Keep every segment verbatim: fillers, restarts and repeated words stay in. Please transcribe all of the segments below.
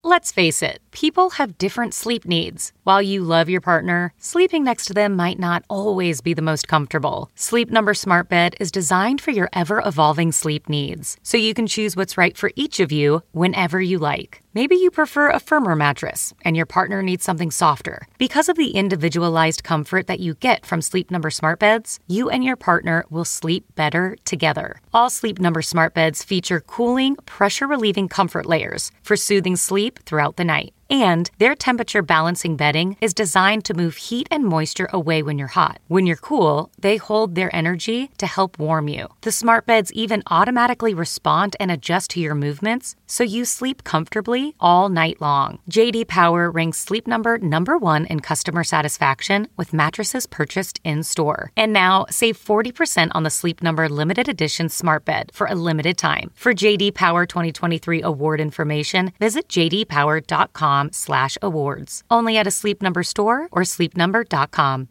Let's face it, people have different sleep needs. While you love your partner, sleeping next to them might not always be the most comfortable. Sleep Number Smart Bed is designed for your ever-evolving sleep needs, so you can choose what's right for each of you whenever you like. Maybe you prefer a firmer mattress, and your partner needs something softer. Because of the individualized comfort that you get from Sleep Number Smart Beds, you and your partner will sleep better together. All Sleep Number Smart Beds feature cooling, pressure-relieving comfort layers for soothing sleep throughout the night. And their temperature-balancing bedding is designed to move heat and moisture away when you're hot. When you're cool, they hold their energy to help warm you. The smart beds even automatically respond and adjust to your movements, so you sleep comfortably all night long. J D Power ranks Sleep Number number one in customer satisfaction with mattresses purchased in-store. And now, save forty percent on the Sleep Number limited edition smart bed for a limited time. For J D Power twenty twenty-three award information, visit j d power dot com slash awards. Only at a Sleep Number store or sleep number dot com.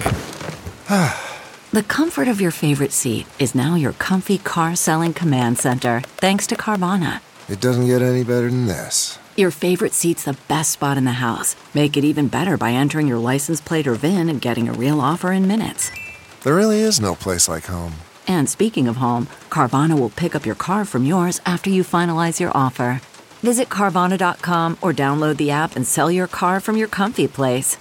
The comfort of your favorite seat is now your comfy car-selling command center, thanks to Carvana. It doesn't get any better than this. Your favorite seat's the best spot in the house. Make it even better by entering your license plate or V I N and getting a real offer in minutes. There really is no place like home. And speaking of home, Carvana will pick up your car from yours after you finalize your offer. Visit Carvana dot com or download the app and sell your car from your comfy place.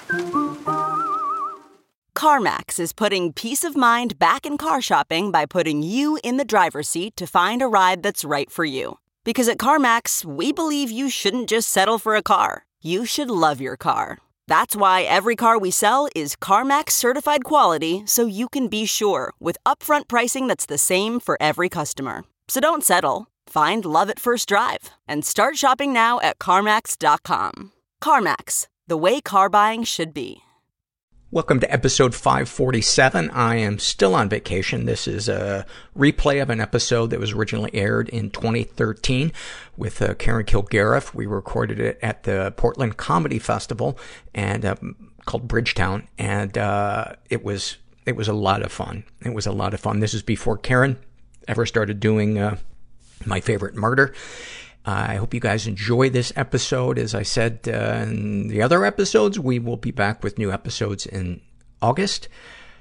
CarMax is putting peace of mind back in car shopping by putting you in the driver's seat to find a ride that's right for you. Because at CarMax, we believe you shouldn't just settle for a car. You should love your car. That's why every car we sell is CarMax certified quality, so you can be sure with upfront pricing that's the same for every customer. So don't settle. Find love at first drive and start shopping now at CarMax dot com. CarMax, the way car buying should be. Welcome to episode five forty-seven. I am still on vacation. This is a replay of an episode that was originally aired in twenty thirteen with uh, Karen Kilgariff. We recorded it at the Portland Comedy Festival and uh, called Bridgetown, and uh, it was it was a lot of fun. It was a lot of fun. This is before Karen ever started doing uh, My Favorite Murder. Uh, I hope you guys enjoy this episode. As I said uh, in the other episodes, we will be back with new episodes in August.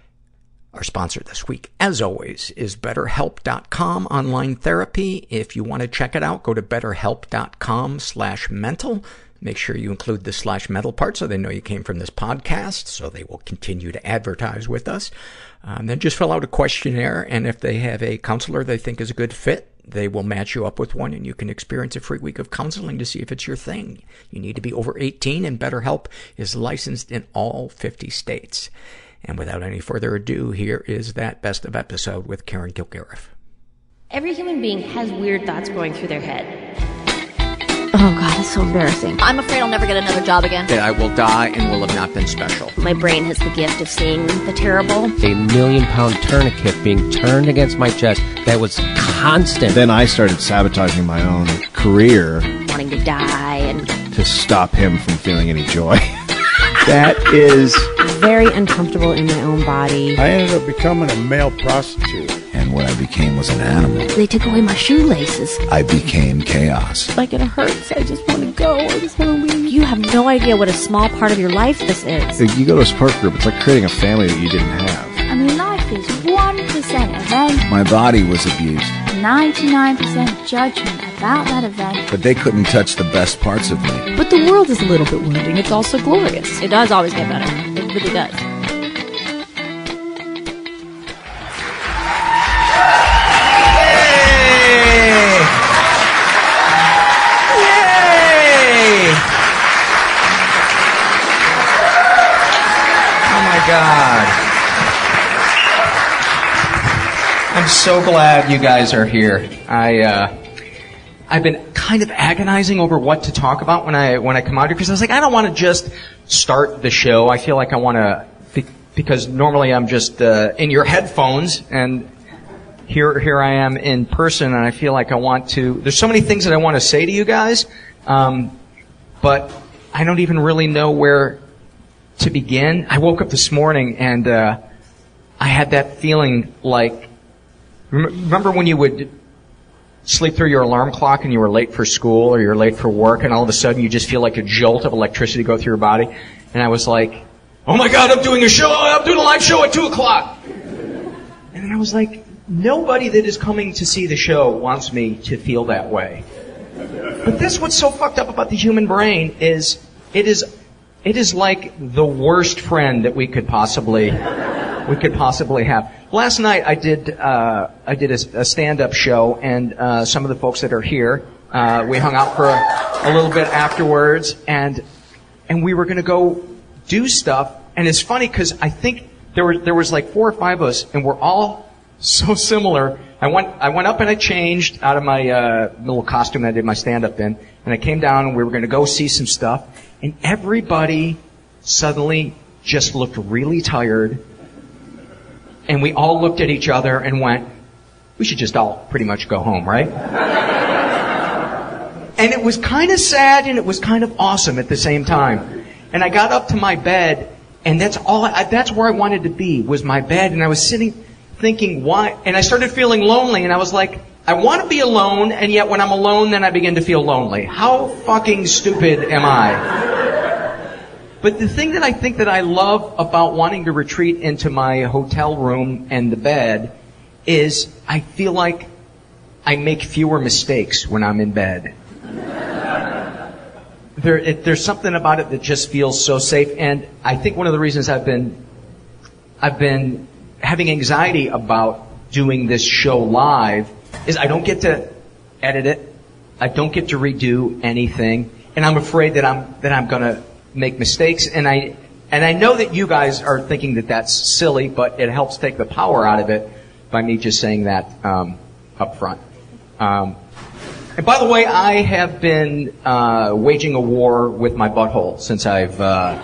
Our sponsor this week, as always, is BetterHelp dot com online therapy. If you want to check it out, go to BetterHelp dot com slash mental. Make sure you include the slash mental part so they know you came from this podcast, so they will continue to advertise with us. Um, then just fill out a questionnaire, and if they have a counselor they think is a good fit, they will match you up with one, and you can experience a free week of counseling to see if it's your thing. You need to be over eighteen, and BetterHelp is licensed in all fifty states. And without any further ado, here is that best of episode with Karen Kilgariff. Every human being has weird thoughts going through their head. Oh God, it's so embarrassing. I'm afraid I'll never get another job again. That I will die and will have not been special. My brain has the gift of seeing the terrible. A million pound tourniquet being turned against my chest that was constant. Then I started sabotaging my own career. Wanting to die and... to stop him from feeling any joy. That is... very uncomfortable in my own body. I ended up becoming a male prostitute. And what I became was an animal. They took away my shoelaces. I became chaos. Like, it hurts. I just want to go. I just want to leave. You have no idea what a small part of your life this is. You go to a support group, it's like creating a family that you didn't have. I mean, life is one percent event. My body was abused. ninety-nine percent judgment about that event. But they couldn't touch the best parts of me. But the world is a little bit wounding. It's also glorious. It does always get better. It really does. God. I'm so glad you guys are here. I, uh, I've been kind of agonizing over what to talk about when I, when I come out here, because I was like, I don't want to just start the show. I feel like I want to, because normally I'm just, uh, in your headphones, and here, here I am in person, and I feel like I want to, there's so many things that I want to say to you guys, um, but I don't even really know where to begin. I woke up this morning and uh I had that feeling like, remember when you would sleep through your alarm clock and you were late for school or you're late for work, and all of a sudden you just feel like a jolt of electricity go through your body. And I was like, oh my God, I'm doing a show, I'm doing a live show at two o'clock. And then I was like, nobody that is coming to see the show wants me to feel that way. But that's what's so fucked up about the human brain is it is it is like the worst friend that we could possibly we could possibly have. Last night I did uh I did a, a stand-up show, and uh some of the folks that are here, uh we hung out for a, a little bit afterwards, and and we were going to go do stuff. And it's funny because I think there were there was like four or five of us, and we're all so similar. I went I went up and I changed out of my uh little costume that I did my stand-up in, and I came down and we were going to go see some stuff, and everybody suddenly just looked really tired, and we all looked at each other and went, we should just all pretty much go home, right? And it was kind of sad and it was kind of awesome at the same time. And I got up to my bed, and that's all I, that's where I wanted to be, was my bed. And I was sitting thinking, why? And I started feeling lonely, and I was like, I want to be alone, and yet when I'm alone, then I begin to feel lonely. How fucking stupid am I? But the thing that I think that I love about wanting to retreat into my hotel room and the bed is I feel like I make fewer mistakes when I'm in bed. There, it, there's something about it that just feels so safe, and I think one of the reasons I've been, I've been having anxiety about doing this show live is I don't get to edit it, I don't get to redo anything, and I'm afraid that I'm that I'm gonna make mistakes, and I and I know that you guys are thinking that that's silly, but it helps take the power out of it by me just saying that um, up front. Um, And by the way, I have been uh waging a war with my butthole since I've uh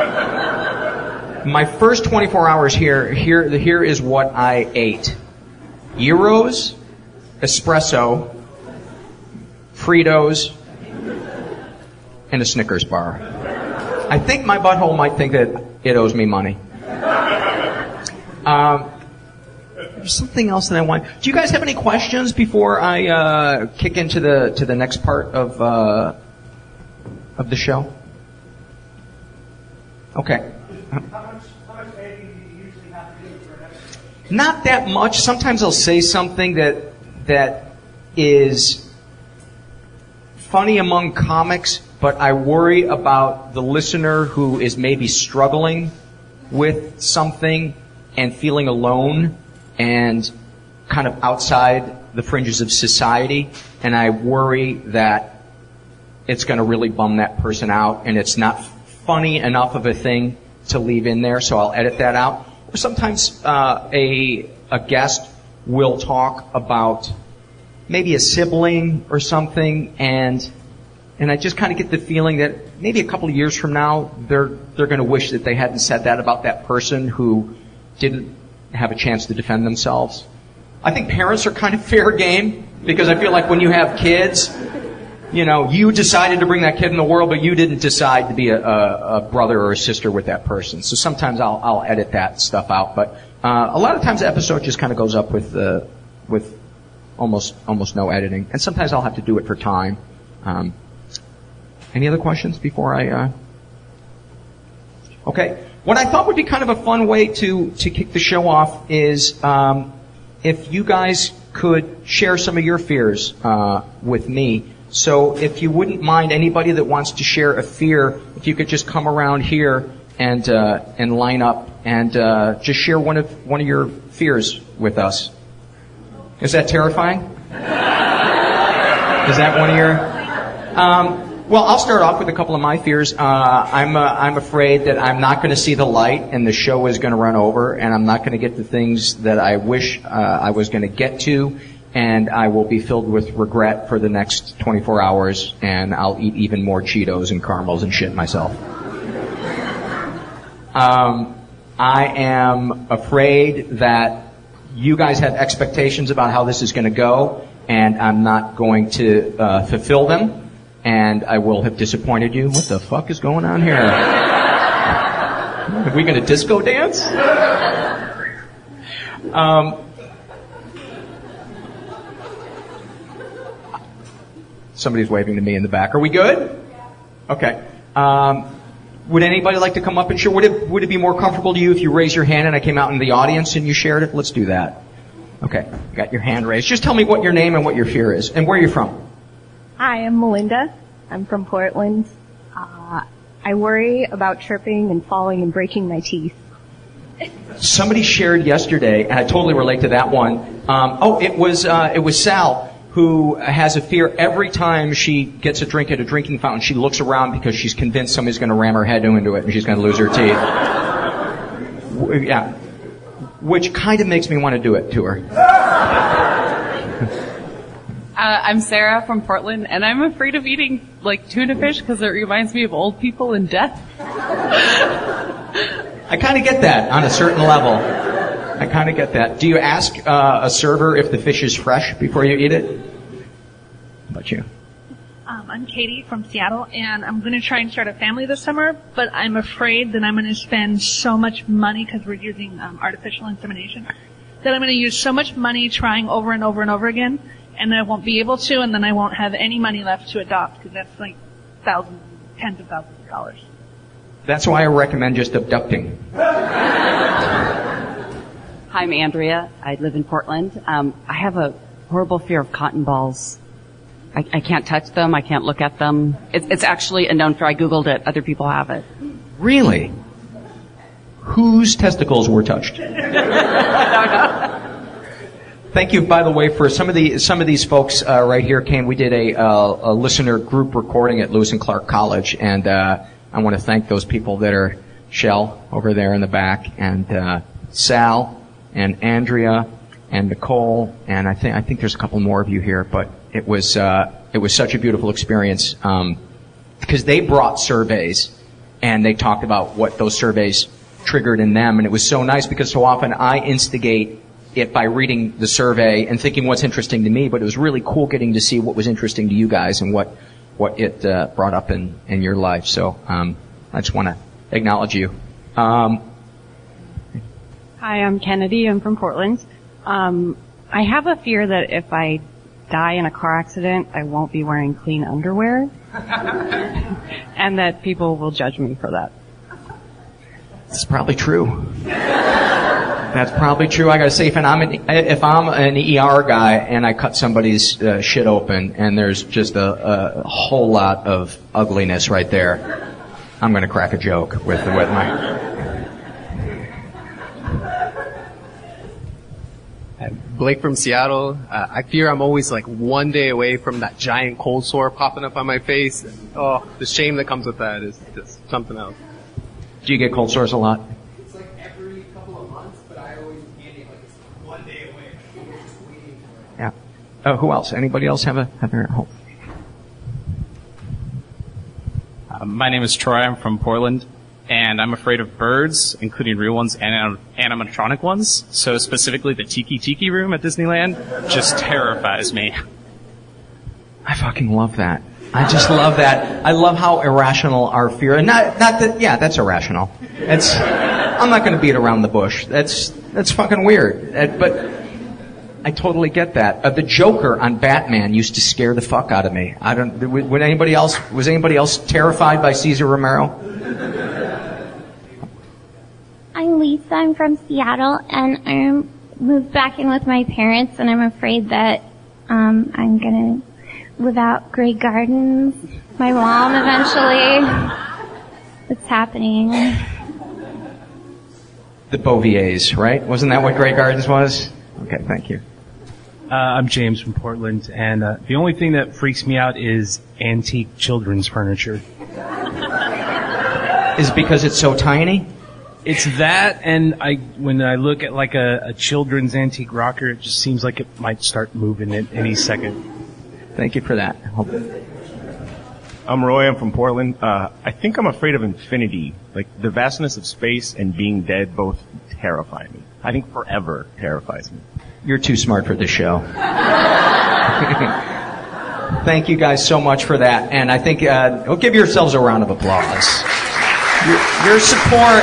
my first twenty-four hours here. Here, here is what I ate: gyros, espresso, Fritos, and a Snickers bar. I think my butthole might think that it owes me money. Um. There's something else that I want. Do you guys have any questions before I uh, kick into the to the next part of uh, of the show? Okay. How much, how much editing do you usually have to do for an episode? Not that much. Sometimes I'll say something that that is funny among comics, but I worry about the listener who is maybe struggling with something and feeling alone and kind of outside the fringes of society, and I worry that it's going to really bum that person out, and it's not funny enough of a thing to leave in there, so I'll edit that out. Or sometimes uh, a a guest will talk about maybe a sibling or something, and and I just kind of get the feeling that maybe a couple of years from now they're they're going to wish that they hadn't said that about that person who didn't have a chance to defend themselves. I think parents are kind of fair game, because I feel like when you have kids, you know, you decided to bring that kid in the world, but you didn't decide to be a, a, a brother or a sister with that person. So sometimes I'll, I'll edit that stuff out, but uh, a lot of times the episode just kind of goes up with uh, with almost almost no editing, and sometimes I'll have to do it for time. Um, any other questions before I? Uh... Okay. What I thought would be kind of a fun way to, to kick the show off is um, if you guys could share some of your fears uh, with me. So if you wouldn't mind, anybody that wants to share a fear, if you could just come around here and uh, and line up and uh, just share one of one of your fears with us. Is that terrifying? Is that one of your? Um, Well, I'll start off with a couple of my fears. Uh, I'm uh, I'm afraid that I'm not going to see the light, and the show is going to run over, and I'm not going to get the things that I wish uh, I was going to get to, and I will be filled with regret for the next twenty-four hours, and I'll eat even more Cheetos and caramels and shit myself. Um, I am afraid that you guys have expectations about how this is going to go, and I'm not going to uh, fulfill them. And I will have disappointed you. What the fuck is going on here? Are we going to disco dance? Um, Somebody's waving to me in the back. Are we good? Okay. Um, would anybody like to come up and share? Would it, would it be more comfortable to you if you raised your hand and I came out in the audience and you shared it? Let's do that. Okay. You got your hand raised. Just tell me what your name and what your fear is and where you're from. Hi, I'm Melinda. I'm from Portland. Uh, I worry about tripping and falling and breaking my teeth. Somebody shared yesterday, and I totally relate to that one. Um, oh, it was uh, it was Sal, who has a fear every time she gets a drink at a drinking fountain. She looks around because she's convinced somebody's going to ram her head into it and she's going to lose her teeth. Yeah, which kind of makes me want to do it to her. Uh, I'm Sarah from Portland, and I'm afraid of eating, like, tuna fish because it reminds me of old people and death. I kind of get that on a certain level. I kind of get that. Do you ask uh, a server if the fish is fresh before you eat it? How about you? Um, I'm Katie from Seattle, and I'm going to try and start a family this summer, but I'm afraid that I'm going to spend so much money because we're using um, artificial insemination, that I'm going to use so much money trying over and over and over again, and I won't be able to, and then I won't have any money left to adopt because that's like thousands, tens of thousands of dollars. That's why I recommend just abducting. Hi, I'm Andrea. I live in Portland. Um, I have a horrible fear of cotton balls. I, I can't touch them. I can't look at them. It's, it's actually a known fear. I Googled it. Other people have it. Really? Whose testicles were touched? I don't know. Thank you, by the way, for some of the some of these folks uh, right here came. We did a, uh, a listener group recording at Lewis and Clark College, and uh, I want to thank those people that are Shell over there in the back, and uh, Sal, and Andrea, and Nicole, and I think I think there's a couple more of you here. But it was uh, it was such a beautiful experience um, because they brought surveys, and they talked about what those surveys triggered in them, and it was so nice because so often I instigate it by reading the survey and thinking what's interesting to me, but it was really cool getting to see what was interesting to you guys and what what it uh, brought up in, in your life. So um, I just want to acknowledge you. Um, Hi, I'm Kennedy. I'm from Portland. Um, I have a fear that if I die in a car accident, I won't be wearing clean underwear, and that people will judge me for that. It's probably true. That's probably true. I gotta say, if I'm an, if I'm an E R guy and I cut somebody's uh, shit open and there's just a, a whole lot of ugliness right there, I'm gonna crack a joke with with my. Blake from Seattle. Uh, I fear I'm always like one day away from that giant cold sore popping up on my face. Oh, the shame that comes with that is just something else. Do you get cold sores a lot? Yeah. Uh, who else? Anybody else have a have their home? Uh, my name is Troy. I'm from Portland, and I'm afraid of birds, including real ones and animatronic ones. So specifically, the Tiki Tiki room at Disneyland just terrifies me. I fucking love that. I just love that. I love how irrational our fear, and not not that. Yeah, that's irrational. It's. I'm not going to beat around the bush. That's that's fucking weird. Uh, but. I totally get that. Uh, the Joker on Batman used to scare the fuck out of me. I don't. Would anybody else? Was anybody else terrified by Cesar Romero? I'm Lisa. I'm from Seattle, and I moved back in with my parents, and I'm afraid that um, I'm gonna live out Grey Gardens. My mom eventually. It's happening. The Boviers, right? Wasn't that what Grey Gardens was? Okay, thank you. Uh, I'm James from Portland, and uh, the only thing that freaks me out is antique children's furniture. Is it because it's so tiny? It's that, and I when I look at like a, a children's antique rocker, it just seems like it might start moving at any second. Thank you for that. I'm Roy. I'm from Portland. Uh, I think I'm afraid of infinity. Like, the vastness of space and being dead both terrify me. I think forever terrifies me. You're too smart for this show. Thank you guys so much for that. And I think, uh, well, give yourselves a round of applause. Your, your support.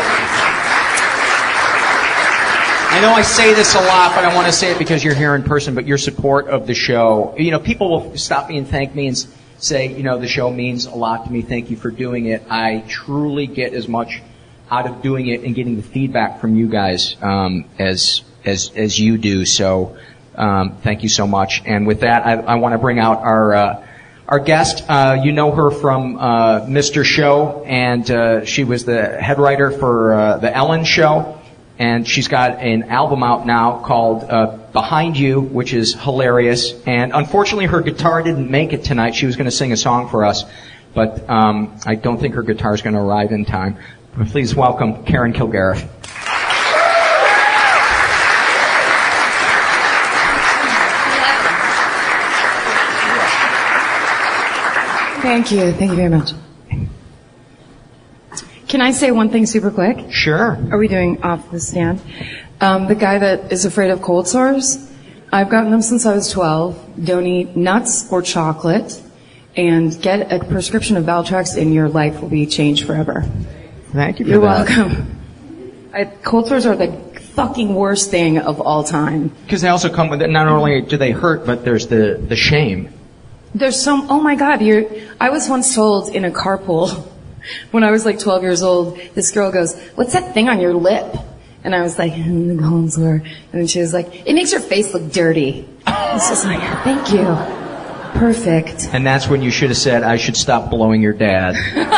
I know I say this a lot, but I want to say it because you're here in person, but your support of the show. You know, people will stop me and thank me and say, you know, the show means a lot to me. Thank you for doing it. I truly get as much out of doing it and getting the feedback from you guys um, as as as you do. So um, thank you so much. And with that, I, I want to bring out our uh, our guest. Uh, you know her from uh, Mister Show, and uh, she was the head writer for uh, the Ellen Show. And she's got an album out now called uh, Behind You, which is hilarious. And unfortunately, her guitar didn't make it tonight. She was going to sing a song for us, but um, I don't think her guitar is going to arrive in time. But please welcome Karen Kilgariff. Thank you. Thank you very much. Can I say one thing super quick? Sure. Are we doing off the stand? Um, the guy that is afraid of cold sores, I've gotten them since I was twelve. Don't eat nuts or chocolate, and get a prescription of Valtrex, and your life will be changed forever. Thank you for You're that. welcome. I, cold sores are the fucking worst thing of all time. Because they also come with it. Not only do they hurt, but there's the the shame. There's some. Oh my God! You're. I was once told in a carpool. When I was like twelve years old, this girl goes, "What's that thing on your lip?" And I was like, mm, the cold sore. And then she was like, "It makes your face look dirty." I was just like, "Thank you. Perfect." And that's when you should have said, "I should stop blowing your dad."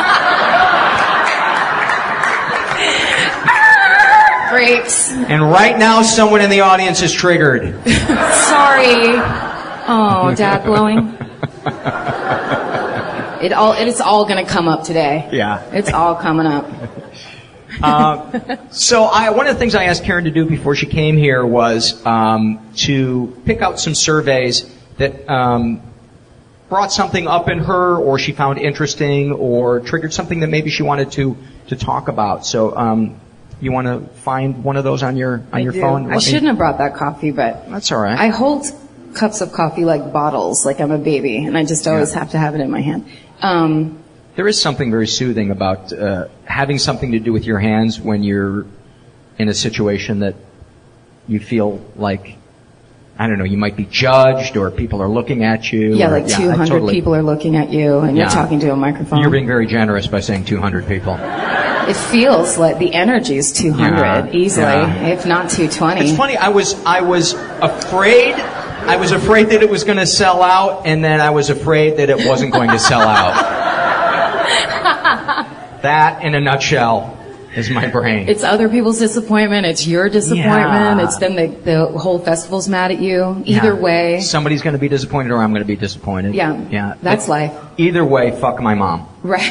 Grapes. And right now, someone in the audience is triggered. Sorry. Oh, dad blowing. It all, it's all gonna come up today. Yeah. It's all coming up. uh, so I, one of the things I asked Karen to do before she came here was um, to pick out some surveys that um, brought something up in her, or she found interesting, or triggered something that maybe she wanted to to talk about. So um, you want to find one of those on your on I your do. phone? I shouldn't have brought that coffee, but that's all right. I hold cups of coffee like bottles, like I'm a baby, and I just always Yeah. have to have it in my hand. Um, There is something very soothing about uh, having something to do with your hands when you're in a situation that you feel like, I don't know, you might be judged or people are looking at you. yeah, or, like two hundred totally, people are looking at you, and Yeah. you're talking to a microphone. You're being very generous by saying two hundred people. It feels like the energy is two hundred Yeah, easily, yeah. if not two twenty. It's funny, I was, I was afraid, I was afraid that it was going to sell out, and then I was afraid that it wasn't going to sell out. That, in a nutshell, is my brain. It's other people's disappointment. It's your disappointment. Yeah. It's then the, the whole festival's mad at you. Either Yeah. way. Somebody's going to be disappointed or I'm going to be disappointed. Yeah. Yeah. That's But life. Either way, fuck my mom. Right.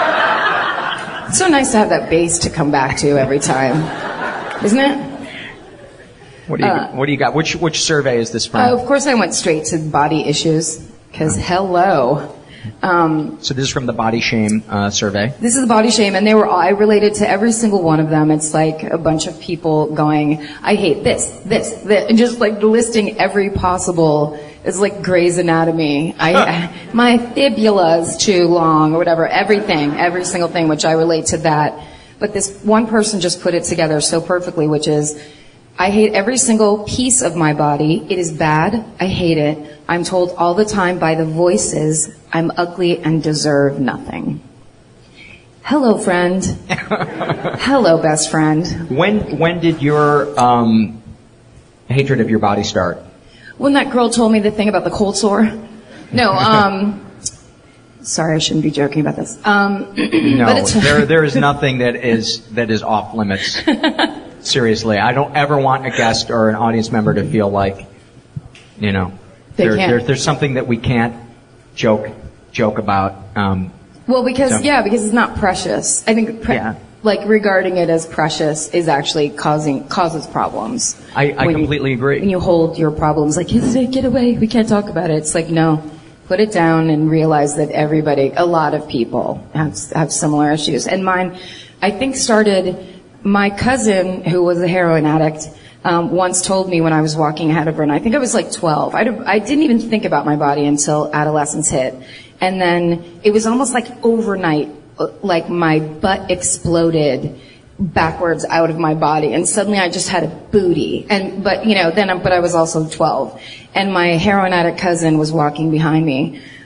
It's so nice to have that base to come back to every time. Isn't it? What do you, Uh, what do you got? Which, which survey is this from? Uh, of course I went straight to body issues. Because hello. Um, so this is from the Body Shame uh, survey. This is the body shame, and they were all, I related to every single one of them. It's like a bunch of people going, I hate this, this, this, and just like listing every possible, it's like Grey's Anatomy. I, my fibula is too long, or whatever, everything, every single thing, which I relate to that. But this one person just put it together so perfectly, which is, I hate every single piece of my body. It is bad. I hate it. I'm told all the time by the voices I'm ugly and deserve nothing. Hello, friend. Hello, best friend. When when did your um, hatred of your body start? When that girl told me the thing about the cold sore. No, um, sorry, I shouldn't be joking about this. Um, No, but it's there there is nothing that is that is off limits. Seriously, I don't ever want a guest or an audience member to feel like, you know, They there, can't. there, there's something that we can't joke joke about. Um, Well, because, So- yeah, because it's not precious. I think, pre- Yeah. like, regarding it as precious is actually causing, causes problems. I, I When you- completely agree. When you hold your problems like, get away, we can't talk about it. It's like, no, put it down and realize that everybody, a lot of people have, have similar issues. And mine, I think started, my cousin, who was a heroin addict, um, once told me when I was walking ahead of her, and I think I was like twelve. I, I didn't even think about my body until adolescence hit. And then it was almost like overnight, like my butt exploded backwards out of my body, and suddenly I just had a booty. And but you know, then but I was also twelve, and my heroin addict cousin was walking behind me.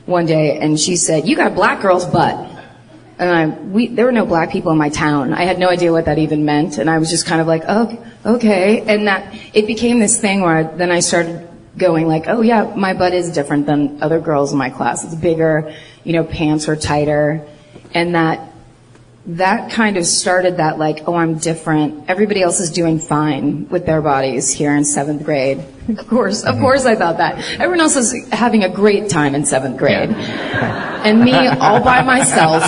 one day, and she said, "You got a black girl's butt." And I, we, there were no black people in my town. I had no idea what that even meant, and I was just kind of like, "Oh, okay." And that it became this thing where I, then I started going like, "Oh yeah, my butt is different than other girls in my class. It's bigger, you know, pants are tighter," and that. That kind of started that like, oh, I'm different. Everybody else is doing fine with their bodies here in seventh grade. Of course, of course I thought that. Everyone else is having a great time in seventh grade. And me all by myself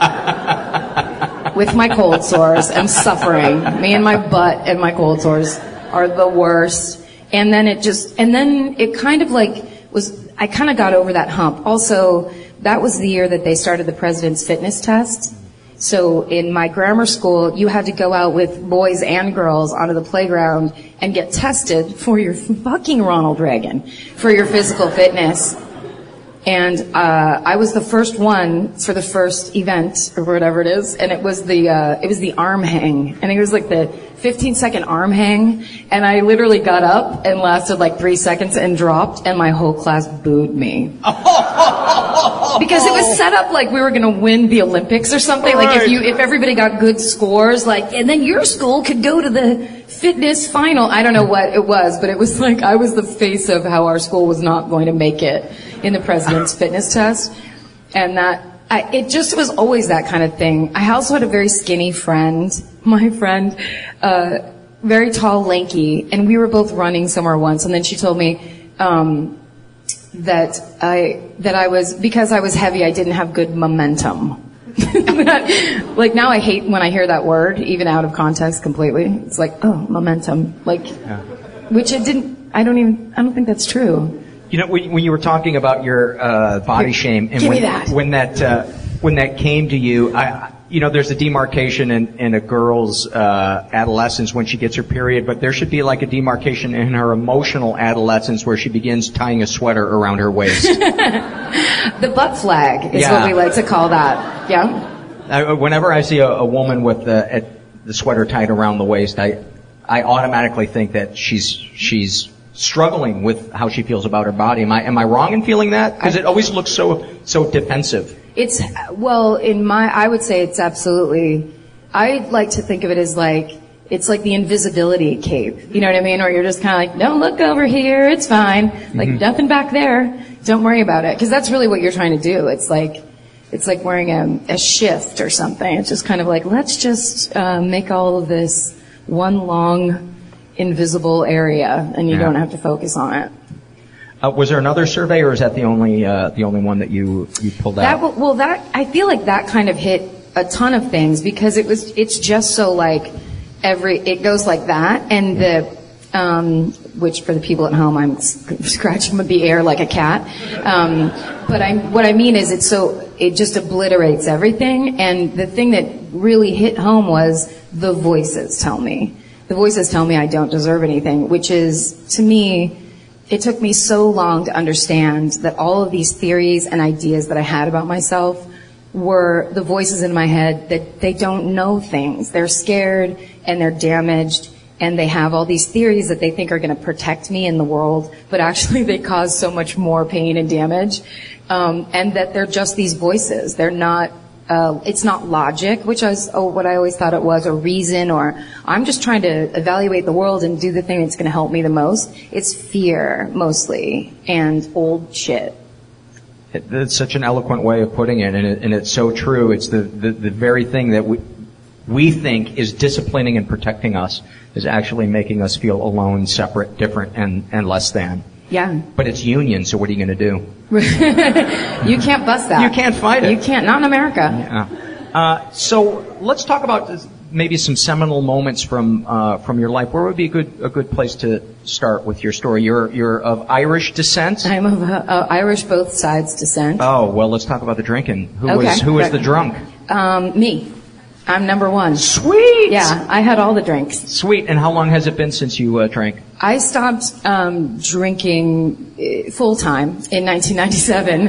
with my cold sores and suffering. Me and my butt and my cold sores are the worst. And then it just, and then it kind of like was, I kind of got over that hump. Also, that was the year that they started the President's Fitness Test. So in my grammar school, you had to go out with boys and girls onto the playground and get tested for your fucking Ronald Reagan, for your physical fitness. And uh I was the first one for the first event or whatever it is, and it was the uh it was the arm hang, and it was like the fifteen second arm hang, and I literally got up and lasted like three seconds and dropped, and my whole class booed me. Because it was set up like we were going to win the Olympics or something. Right. Like if you if everybody got good scores, like, and then your school could go to the fitness final. I don't know what it was, but it was like I was the face of how our school was not going to make it in the President's Fitness Test. And that, I, it just was always that kind of thing. I also had a very skinny friend, my friend, uh, very tall, lanky, and we were both running somewhere once, and then she told me, um, that I, that I was, because I was heavy, I didn't have good momentum. Like now I hate when I hear that word, even out of context completely. It's like, oh, momentum. Like, yeah. Which it didn't, I don't even, I don't think that's true. You know, when, when you were talking about your uh, body shame, and Give when me that. when that uh, when that came to you, I, you know, there's a demarcation in, in a girl's uh, adolescence when she gets her period, but there should be like a demarcation in her emotional adolescence where she begins tying a sweater around her waist. The butt flag is Yeah. what we like to call that. Yeah. Uh, whenever I see a, a woman with the, uh, the sweater tied around the waist, I I automatically think that she's she's struggling with how she feels about her body. Am I am I wrong in feeling that? Because it always looks so so defensive. It's, well, in my, I would say it's absolutely, I like to think of it as like, it's like the invisibility cape. You know what I mean? Or you're just kind of like, don't look over here, it's fine. Like, mm-hmm. Nothing back there, don't worry about it. Because that's really what you're trying to do. It's like, it's like wearing a, a shift or something. It's just kind of like, let's just uh, make all of this one long invisible area, and you yeah. don't have to focus on it. Uh, was there another survey, or is that the only uh, the only one that you you pulled out? That, well, that I feel like that kind of hit a ton of things because it was it's just so like every it goes like that, and the um, which for the people at home I'm scratching the air like a cat. Um, but I what I mean is it's so it just obliterates everything, and the thing that really hit home was the voices tell me. The voices tell me I don't deserve anything, which is to me. It took me so long to understand that all of these theories and ideas that I had about myself were the voices in my head that they don't know things. They're scared and they're damaged and they have all these theories that they think are going to protect me in the world, but actually they cause so much more pain and damage. Um, and that they're just these voices. They're not Uh, it's not logic, which is oh, what I always thought it was, or reason, or I'm just trying to evaluate the world and do the thing that's going to help me the most. It's fear, mostly, and old shit. It, that's such an eloquent way of putting it, and, it, and it's so true. It's the, the, the very thing that we, we think is disciplining and protecting us is actually making us feel alone, separate, different, and, and less than. Yeah. But it's union, so what are you going to do? You can't bust that. You can't fight it. You can't, not in America. Yeah. Uh, so let's talk about maybe some seminal moments from uh, from your life. Where would be a good a good place to start with your story? You're you're of Irish descent. I'm of uh, uh, Irish both sides descent. Oh well, let's talk about the drinking. Who okay. was who was the drunk? Um, me. I'm number one. Sweet. Yeah, I had all the drinks. Sweet. And how long has it been since you uh, drank? I stopped um, drinking full time in nineteen ninety-seven.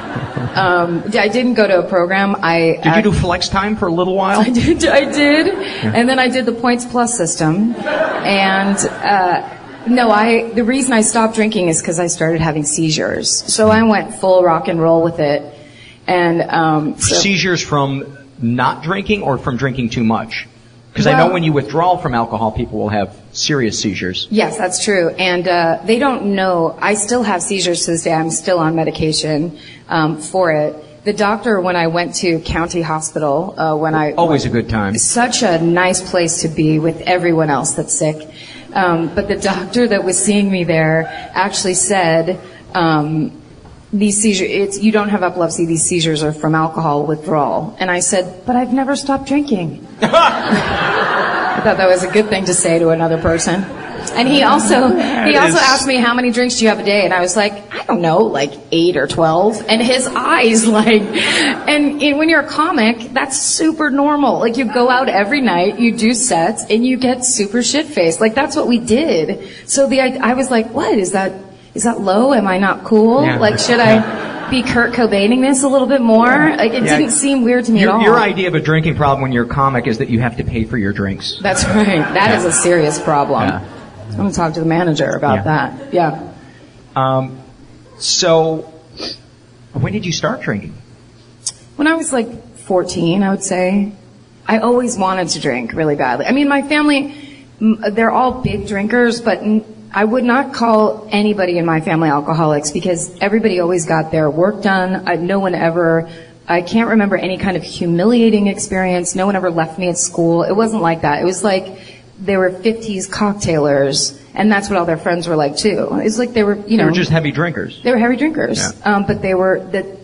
um, I didn't go to a program. I did you do flex time for a little while? I did. I did, yeah. And then I did the Points Plus system, and uh, No, I, the reason I stopped drinking is because I started having seizures. So I went full rock and roll with it. And, um, so, Seizures from not drinking or from drinking too much? Because well, I know when you withdraw from alcohol, people will have serious seizures. Yes, that's true. And, uh, they don't know, I still have seizures to this day. I'm still on medication, um, for it. The doctor, when I went to County Hospital, uh, when I... Always a good time. Such a nice place to be with everyone else that's sick. Um, but the doctor that was seeing me there actually said, um, these seizures, it's, you don't have epilepsy, these seizures are from alcohol withdrawal. And I said, but I've never stopped drinking. I thought that was a good thing to say to another person. And he also, he also asked me, how many drinks do you have a day? And I was like, I don't know, like eight or twelve. And his eyes like, and, and when you're a comic, that's super normal. Like you go out every night, you do sets, and you get super shit-faced. Like that's what we did. So the, I, I was like, what? Is that, is that low? Am I not cool? Yeah. Like should I be Kurt Cobaining this a little bit more? Like it Yeah. didn't seem weird to me Your, at all. your idea of a drinking problem when you're a comic is that you have to pay for your drinks. That's right. That Yeah. is a serious problem. Yeah. I'm going to talk to the manager about Yeah. that. Yeah. Um, so, when did you start drinking? When I was like fourteen, I would say. I always wanted to drink really badly. I mean, my family, m- they're all big drinkers, but n- I would not call anybody in my family alcoholics because everybody always got their work done. I, no one ever, I can't remember any kind of humiliating experience. No one ever left me at school. It wasn't like that. It was like, they were fifties cocktailers, and that's what all their friends were like too. It's like they were, you know, They were just heavy drinkers. They were heavy drinkers, Yeah. um, but they were the.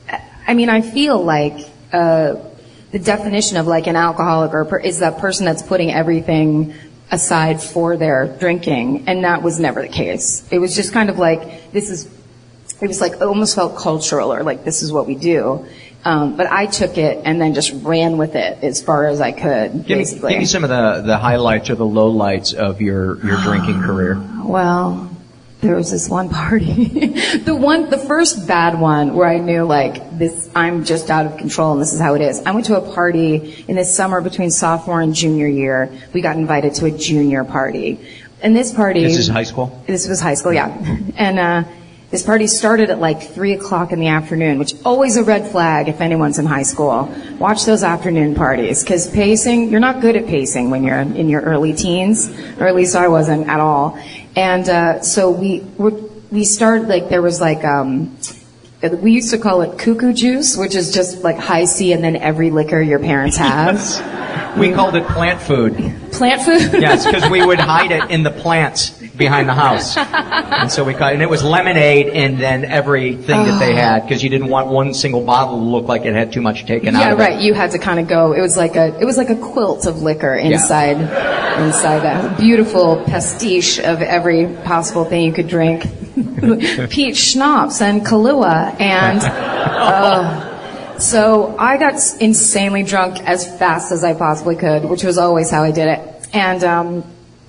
I mean, I feel like uh, the definition of like an alcoholic or a per- is that person that's putting everything aside for their drinking, and that was never the case. It was just kind of like this is. It was like it almost felt cultural, or like this is what we do. Um, but I took it and then just ran with it as far as I could, Give me, basically. give me some of the, the highlights or the lowlights of your, your drinking career. Well, there was this one party. the one, the first bad one where I knew like this, I'm just out of control and this is how it is. I went to a party in the summer between sophomore and junior year. We got invited to a junior party. And this party. This is high school? This was high school, yeah. And, uh, this party started at like three o'clock in the afternoon, which always a red flag if anyone's in high school. Watch those afternoon parties, because pacing, you're not good at pacing when you're in your early teens, or at least I wasn't at all. And uh so we we started like there was like um we used to call it cuckoo juice, which is just like high C and then every liquor your parents have. We called it plant food. Plant food? Yes, because we would hide it in the plants behind the house. And so we cut, and it was lemonade and then everything that they had, because you didn't want one single bottle to look like it had too much taken out Yeah, of it. right. You had to kind of go. It was like a it was like a quilt of liquor inside inside that beautiful pastiche of every possible thing you could drink. Peach schnapps and Kahlua and uh, so I got insanely drunk as fast as I possibly could, which was always how I did it. And um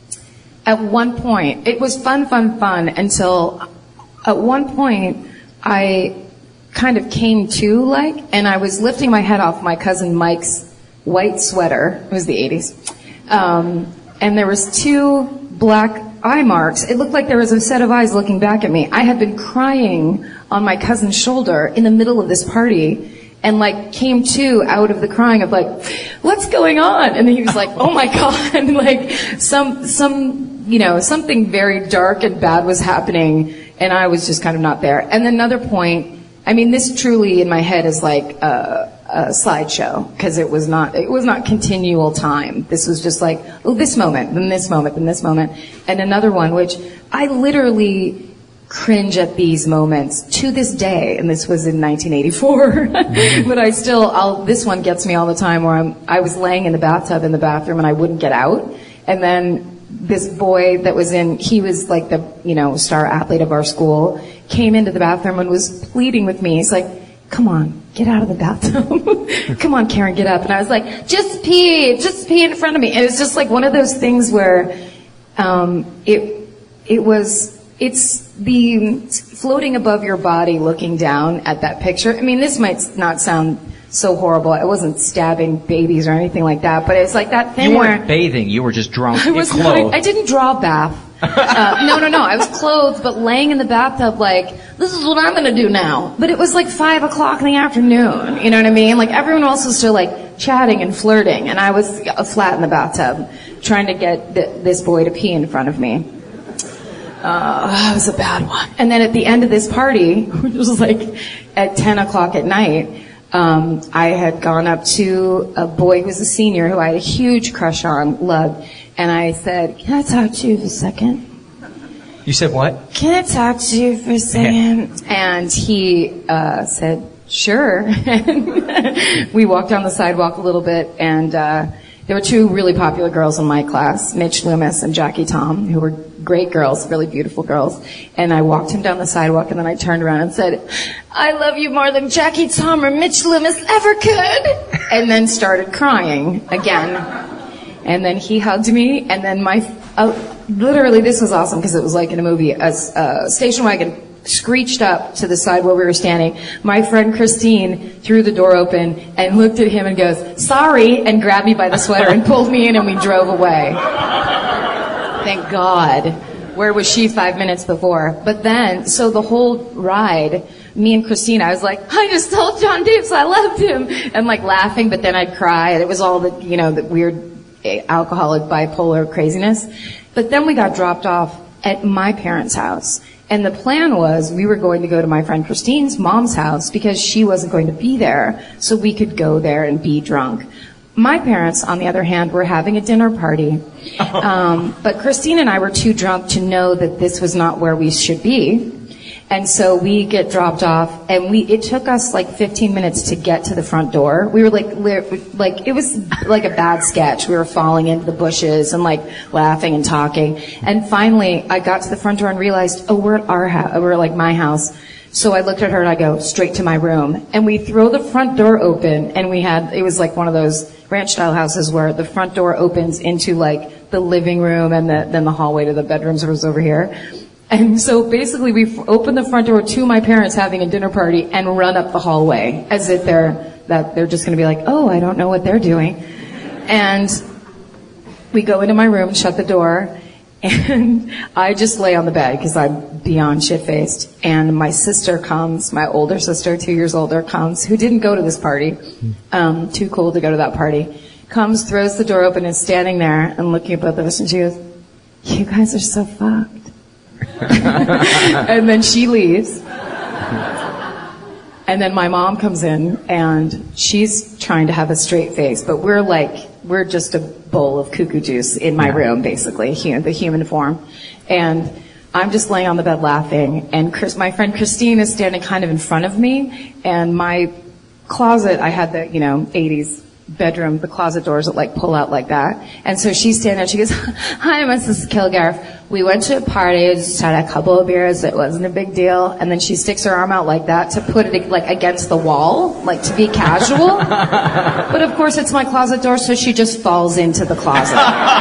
at one point, it was fun, fun, fun until at one point I kind of came to like, and I was lifting my head off my cousin Mike's white sweater. It was the eighties. Um, and there was two black eye marks. It looked like there was a set of eyes looking back at me. I had been crying on my cousin's shoulder in the middle of this party. And like came to out of the crying of like, what's going on? And then he was like, oh my God, and like some, some, you know, something very dark and bad was happening, and I was just kind of not there. And another point, I mean, this truly in my head is like a, a slideshow, because it was not, it was not continual time. This was just like, oh, this moment, then this moment, then this moment, and another one, which I literally cringe at these moments to this day, and this was in nineteen eighty-four. But I still, I'll, this one gets me all the time, where I'm, I was laying in the bathtub in the bathroom and I wouldn't get out, and then this boy that was in, he was like the, you know, star athlete of our school, came into the bathroom and was pleading with me. He's like, come on, get out of the bathtub. Come on, Karen, get up. And I was like, just pee, just pee in front of me. And it's just like one of those things where, um, it, it was, it's the floating above your body looking down at that picture. I mean, this might not sound so horrible. I wasn't stabbing babies or anything like that, but it's like that thing You where weren't bathing, you were just drunk I was in not, clothes. I didn't draw a bath. Uh, no, no, no. I was clothed, but laying in the bathtub like, this is what I'm going to do now. But it was like five o'clock in the afternoon. You know what I mean? Like everyone else was still like chatting and flirting, and I was uh, flat in the bathtub trying to get th- this boy to pee in front of me. Uh, it was a bad one. And then at the end of this party, which was like at ten o'clock at night, um, I had gone up to a boy who was a senior who I had a huge crush on, loved, and I said, can I talk to you for a second? You said what? Can I talk to you for a second? And he uh, said, sure. We walked down the sidewalk a little bit, and uh, there were two really popular girls in my class, Mitch Loomis and Jackie Tom, who were great girls, really beautiful girls. And I walked him down the sidewalk, and then I turned around and said, I love you more than Jackie Tom or Mitch Loomis ever could. And then started crying again. And then he hugged me, and then my, uh, literally this was awesome because it was like in a movie, a, a station wagon screeched up to the side where we were standing. My friend Christine threw the door open and looked at him and goes, sorry, and grabbed me by the sweater and pulled me in, and we drove away. Thank God. Where was she five minutes before? But then, so the whole ride, me and Christine, I was like, I just told John Davis I loved him. And like laughing, but then I'd cry. And it was all the, you know, the weird alcoholic bipolar craziness. But then we got dropped off at my parents' house. And the plan was we were going to go to my friend Christine's mom's house because she wasn't going to be there, so we could go there and be drunk. My parents, on the other hand, were having a dinner party. Um, but Christine and I were too drunk to know that this was not where we should be. And so we get dropped off, and we, it took us like fifteen minutes to get to the front door. We were like, like, it was like a bad sketch. We were falling into the bushes and like laughing and talking. And finally, I got to the front door and realized, oh, we're at our house, we're like my house. So I looked at her and I go, straight to my room. And we throw the front door open, and we had, it was like one of those ranch style houses where the front door opens into like the living room, and the, then the hallway to the bedrooms was over here. And so basically we open the front door to my parents having a dinner party and run up the hallway as if they're, that they're just going to be like, oh, I don't know what they're doing. And we go into my room, shut the door, and I just lay on the bed because I'm beyond shit-faced. And my sister comes, my older sister, two years older, comes, who didn't go to this party, um, too cool to go to that party, comes, throws the door open, and standing there and looking at both of us, and she goes, you guys are so fucked. And then she leaves. And then my mom comes in, and she's trying to have a straight face, but we're like, we're just a bowl of cuckoo juice in my room, basically, the human form. And I'm just laying on the bed laughing, and Chris, my friend Christine is standing kind of in front of me, and my closet, I had the, you know, eighties bedroom, the closet doors that like pull out like that. And so she's standing there, she goes, hi, Missus Kilgariff. We went to a party, we just had a couple of beers, it wasn't a big deal. And then she sticks her arm out like that to put it like against the wall, like to be casual. But of course it's my closet door, so she just falls into the closet.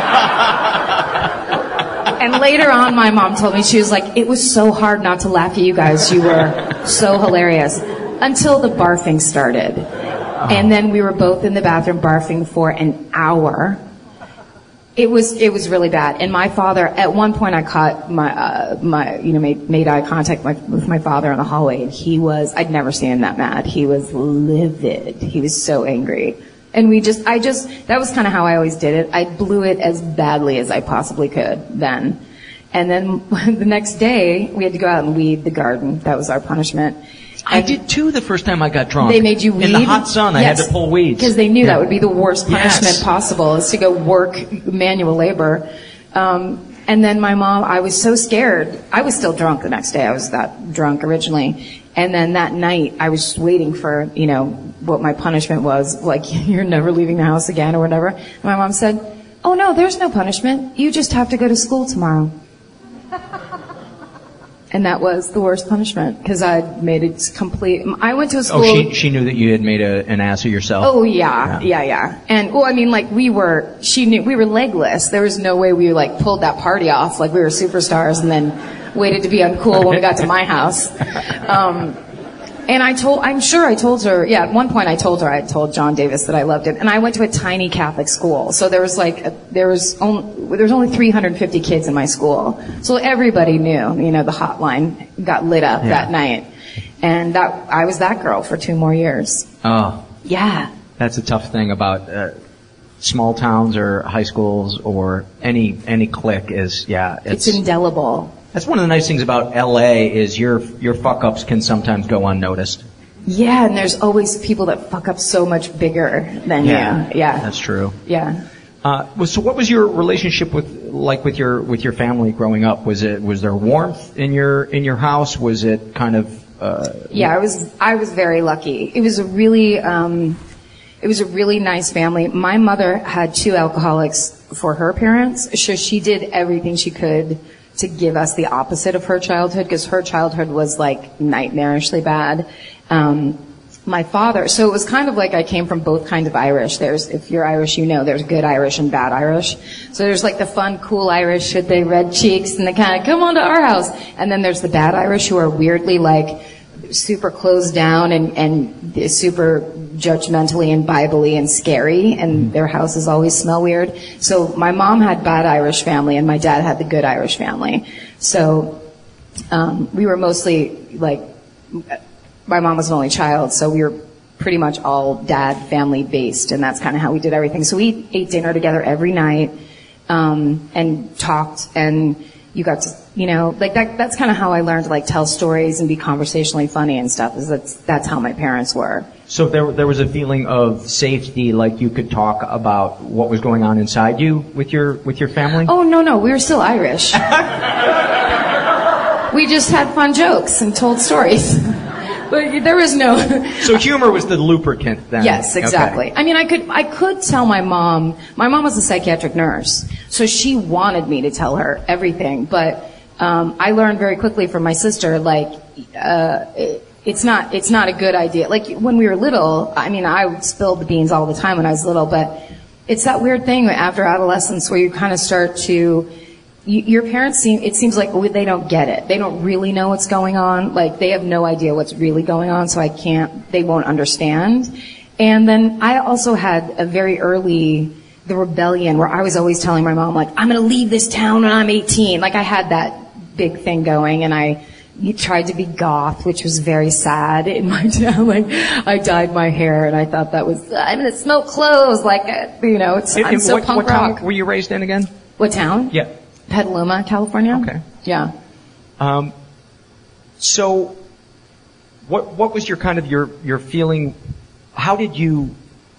And later on my mom told me, she was like, it was so hard not to laugh at you guys, you were so hilarious. Until the barfing started. And then we were both in the bathroom barfing for an hour. It was it was really bad. And my father, at one point, I caught my uh, my you know made made eye contact with my, with my father in the hallway, and he was I'd never seen him that mad. He was livid. He was so angry. And we just I just that was kind of how I always did it. I blew it as badly as I possibly could then. And then the next day, we had to go out and weed the garden. That was our punishment. I did too the first time I got drunk. They made you weed? In the hot sun, yes. I had to pull weeds. Because they knew yeah. that would be the worst punishment yes. possible, is to go work manual labor. Um, and then my mom, I was so scared. I was still drunk the next day. I was that drunk originally. And then that night, I was waiting for, you know, what my punishment was. Like, you're never leaving the house again or whatever. And my mom said, oh no, there's no punishment. You just have to go to school tomorrow. And that was the worst punishment, because I made it complete. I went to a school. Oh, she she knew that you had made a, an ass of yourself. Oh yeah, yeah, yeah, yeah. And well, I mean, like we were. She knew we were legless. There was no way we like pulled that party off like we were superstars, and then waited to be uncool when we got to my house. Um, And I told, I'm sure I told her, yeah, at one point I told her I told John Davis that I loved it. And I went to a tiny Catholic school. So there was like, a, there was only, there was only three hundred fifty kids in my school. So everybody knew, you know, the hotline got lit up Yeah. that night. And that, I was that girl for two more years. Oh. Yeah. That's a tough thing about, uh, small towns or high schools or any, any clique is, yeah. It's, it's indelible. That's one of the nice things about L A is your, your fuck-ups can sometimes go unnoticed. Yeah, and there's always people that fuck up so much bigger than Yeah. you. Yeah. That's true. Yeah. Uh, well, so what was your relationship with, like with your, with your family growing up? Was it, was there warmth in your, in your house? Was it kind of, uh... Yeah, I was, I was very lucky. It was a really, um, it was a really nice family. My mother had two alcoholics for her parents, so she did everything she could to give us the opposite of her childhood, because her childhood was like nightmarishly bad. Um, my father, so it was kind of like I came from both kinds of Irish. There's, if you're Irish, you know, there's good Irish and bad Irish. So there's like the fun, cool Irish with the red cheeks and the kind of, come on to our house. And then there's the bad Irish who are weirdly like super closed down and, and super judgmentally and Bible-y and scary, and their houses always smell weird. So my mom had bad Irish family and my dad had the good Irish family. So, um, we were mostly like, my mom was an only child, so we were pretty much all dad family based, and that's kind of how we did everything. So we ate dinner together every night, um, and talked, and you got to, you know, like that, that's kind of how I learned to like tell stories and be conversationally funny and stuff, is that's, that's how my parents were. So there, there was a feeling of safety, like you could talk about what was going on inside you with your, with your family? Oh, no, no, we were still Irish. We just had fun jokes and told stories. But there was no... So humor was the lubricant then? Yes, exactly. Okay. I mean, I could, I could tell my mom, my mom was a psychiatric nurse, so she wanted me to tell her everything, but, um, I learned very quickly from my sister, like, uh, it, it's not, it's not a good idea. Like, when we were little, I mean, I spilled the beans all the time when I was little, but it's that weird thing after adolescence where you kind of start to, you, your parents seem, it seems like they don't get it. They don't really know what's going on. Like, they have no idea what's really going on, so I can't, they won't understand. And then I also had a very early, the rebellion where I was always telling my mom, like, I'm gonna leave this town when I'm eighteen. Like, I had that big thing going, and I, you tried to be goth, which was very sad in my town. Like, I dyed my hair, and I thought that was, I'm gonna smoke clothes, like, you know, it's, In, I'm in so what, punk what rock. town were you raised in again? What town? Yeah. Petaluma, California. Okay. Yeah. Um, so, what what was your kind of your your feeling? How did you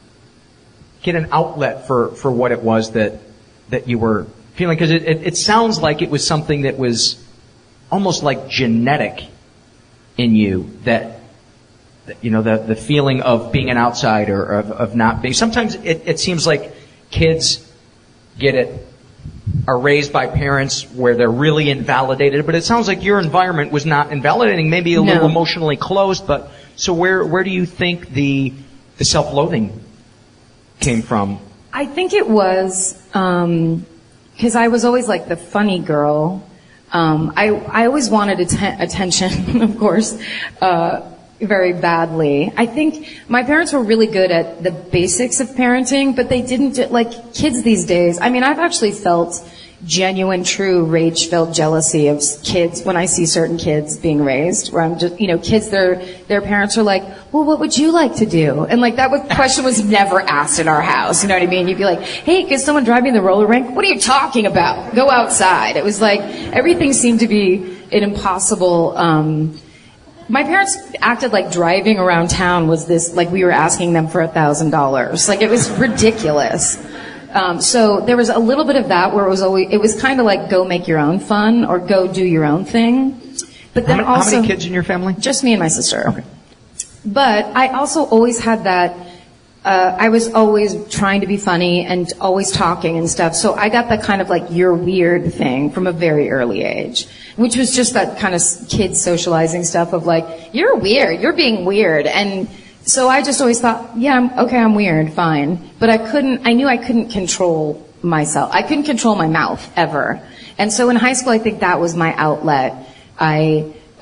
get an outlet for, for what it was that that you were feeling? Because it, it it sounds like it was something that was almost like genetic in you. That, that you know, the the feeling of being an outsider, of of not being. Sometimes it it seems like kids get it. Are raised by parents where they're really invalidated, but it sounds like your environment was not invalidating, maybe a No. little emotionally closed, but so where where do you think the the self-loathing came from? I think it was, um, cause I was always like the funny girl. Um, I, I always wanted atten- attention, of course, uh, very badly. I think my parents were really good at the basics of parenting, but they didn't, do, like kids these days. I mean, I've actually felt genuine, true, rage-filled jealousy of kids when I see certain kids being raised, where I'm just, you know, kids, their, their parents are like, well, what would you like to do? And like, that was, question was never asked in our house, you know what I mean? You'd be like, hey, could someone drive me in the roller rink? What are you talking about? Go outside. It was like, everything seemed to be an impossible, um, my parents acted like driving around town was this, like we were asking them for a thousand dollars. Like, it was ridiculous. Um, so there was a little bit of that where it was always, it was kind of like go make your own fun or go do your own thing. But then how many, also, how many kids in your family? Just me and my sister. Okay. But I also always had that, uh, I was always trying to be funny and always talking and stuff. So I got that kind of like you're weird thing from a very early age, which was just that kind of kid socializing stuff of like, you're weird, you're being weird. And so I just always thought, yeah, I'm, okay, I'm weird, fine. But I couldn't, I knew I couldn't control myself. I couldn't control my mouth, ever. And so in high school, I think that was my outlet. I,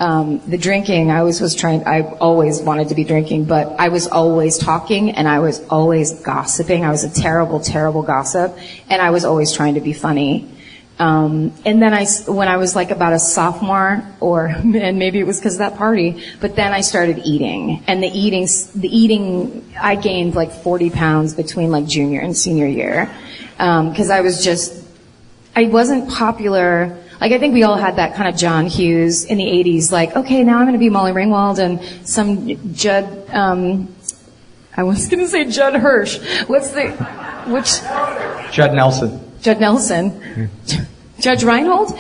Um, the drinking, I always was trying, I always wanted to be drinking, but I was always talking and I was always gossiping. I was a terrible, terrible gossip, and I was always trying to be funny. Um, and then I, when I was like about a sophomore, or, and maybe it was because of that party, but then I started eating. And the eating, the eating, I gained like forty pounds between like junior and senior year. Um, cause I was just, I wasn't popular. Like, I think we all had that kind of John Hughes in the eighties, like, okay, now I'm going to be Molly Ringwald and some Judd, um, I was going to say Judd Hirsch. What's the, which? Judd Nelson. Judd Nelson. Judge Reinhold.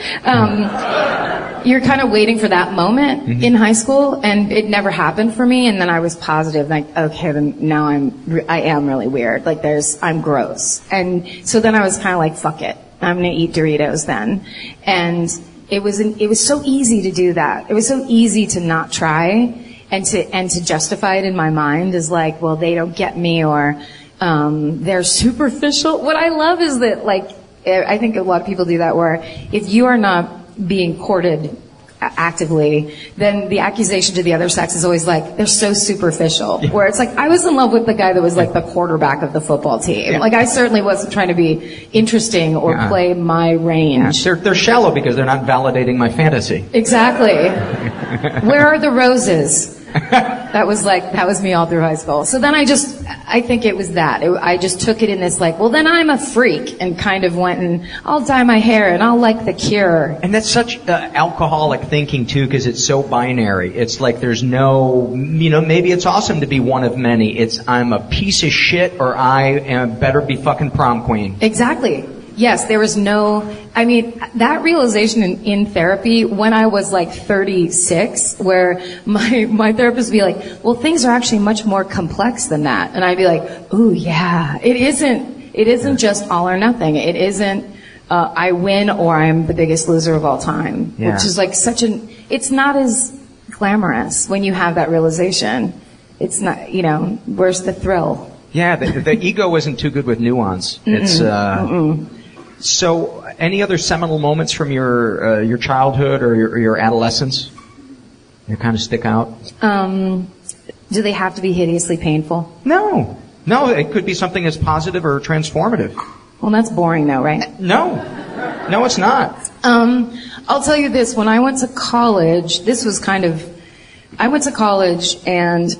Um, you're kind of waiting for that moment mm-hmm. in high school, and it never happened for me, and then I was positive, like, okay, then now I'm, I am really weird. Like, there's, I'm gross. And so then I was kind of like, fuck it. I'm going to eat Doritos then. And it was an, it was so easy to do that. It was so easy to not try and to and to justify it in my mind as like, well, they don't get me, or um they're superficial. What I love is that, like, I think a lot of people do that, where if you are not being courted actively, then the accusation to the other sex is always like, they're so superficial. Yeah. Where it's like, I was in love with the guy that was like the quarterback of the football team. Yeah. Like, I certainly wasn't trying to be interesting or yeah. play my range. Yeah. They're, they're shallow because they're not validating my fantasy. Exactly. Where are the roses? That was like, that was me all through high school. So then I just, I think it was that. It, I just took it in this like, well, then I'm a freak, and kind of went and I'll dye my hair and I'll like The Cure. And that's such uh, alcoholic thinking too, because it's so binary. It's like there's no, you know, maybe it's awesome to be one of many. It's I'm a piece of shit, or I am better be fucking prom queen. Exactly. Yes, there was no, I mean, that realization in, in therapy when I was like thirty-six, where my, my therapist would be like, well, things are actually much more complex than that. And I'd be like, ooh, yeah, it isn't, it isn't just all or nothing. It isn't, uh, I win or I'm the biggest loser of all time, yeah. which is like such an, it's not as glamorous when you have that realization. It's not, you know, where's the thrill? Yeah, the, the ego isn't too good with nuance. Mm-mm. It's, uh, Mm-mm. So, any other seminal moments from your uh, your childhood or your, or your adolescence that kind of stick out? Um, do they have to be hideously painful? No, no. It could be something as positive or transformative. Well, that's boring, though, right? No, no, it's not. Um, I'll tell you this: when I went to college, this was kind of. I went to college and.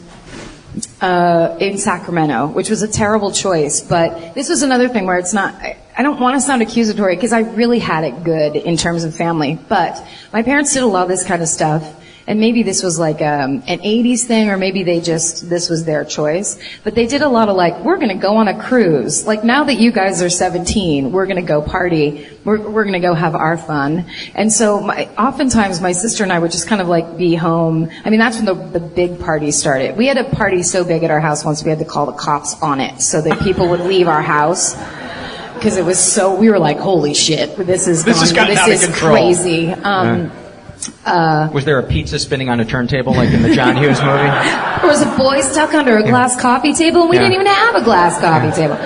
Uh, in Sacramento, which was a terrible choice, but this was another thing where it's not, I, I don't want to sound accusatory because I really had it good in terms of family, but my parents did a lot of this kind of stuff, and maybe this was like um, an eighties thing, or maybe they just, this was their choice, but they did a lot of like, we're going to go on a cruise. Like, now that you guys are seventeen, we're going to go party. We're, we're going to go have our fun. And so my, oftentimes my sister and I would just kind of like be home. I mean, that's when the, the big party started. We had a party so big at our house once we had to call the cops on it so that people would leave our house. Because it was so, we were like, holy shit, this is this is, this is crazy. Um, yeah. Uh, was there a pizza spinning on a turntable like in the John Hughes movie? There was a boy stuck under a glass coffee table, and we yeah. didn't even have a glass coffee yeah. table.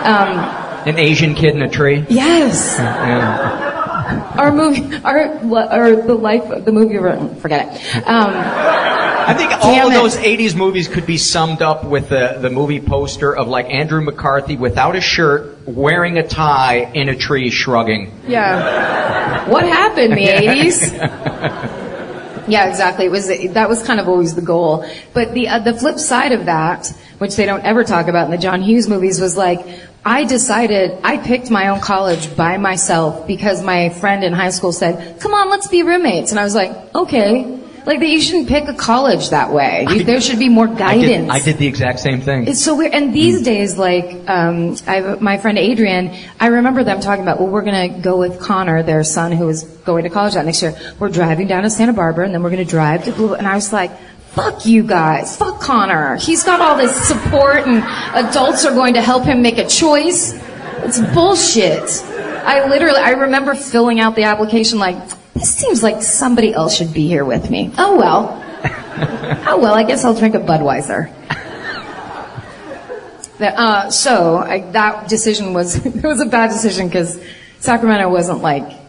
Um, An Asian kid in a tree? Yes. Yeah. Our movie, our, or the life, the movie, forget it. Um, I think all of those eighties movies could be summed up with the, the movie poster of like Andrew McCarthy without a shirt, wearing a tie, in a tree, shrugging. Yeah. What happened, the eighties? Yeah, exactly. It was, that was kind of always the goal. But the, uh, the flip side of that, which they don't ever talk about in the John Hughes movies, was like, I decided, I picked my own college by myself because my friend in high school said, come on, let's be roommates. And I was like, okay. Like, that you shouldn't pick a college that way. You, there should be more guidance. I did, I did the exact same thing. It's so weird. And these mm. days, like, um, I have my friend Adrian, I remember them talking about, well, we're going to go with Connor, their son, who is going to college that next year. We're driving down to Santa Barbara, and then we're going to drive to Blue. And I was like, fuck you guys. Fuck Connor. He's got all this support, and adults are going to help him make a choice. It's bullshit. I literally, I remember filling out the application like, this seems like somebody else should be here with me. Oh well. Oh well, I guess I'll drink a Budweiser. Uh, so I, that decision was, it was a bad decision because Sacramento wasn't like,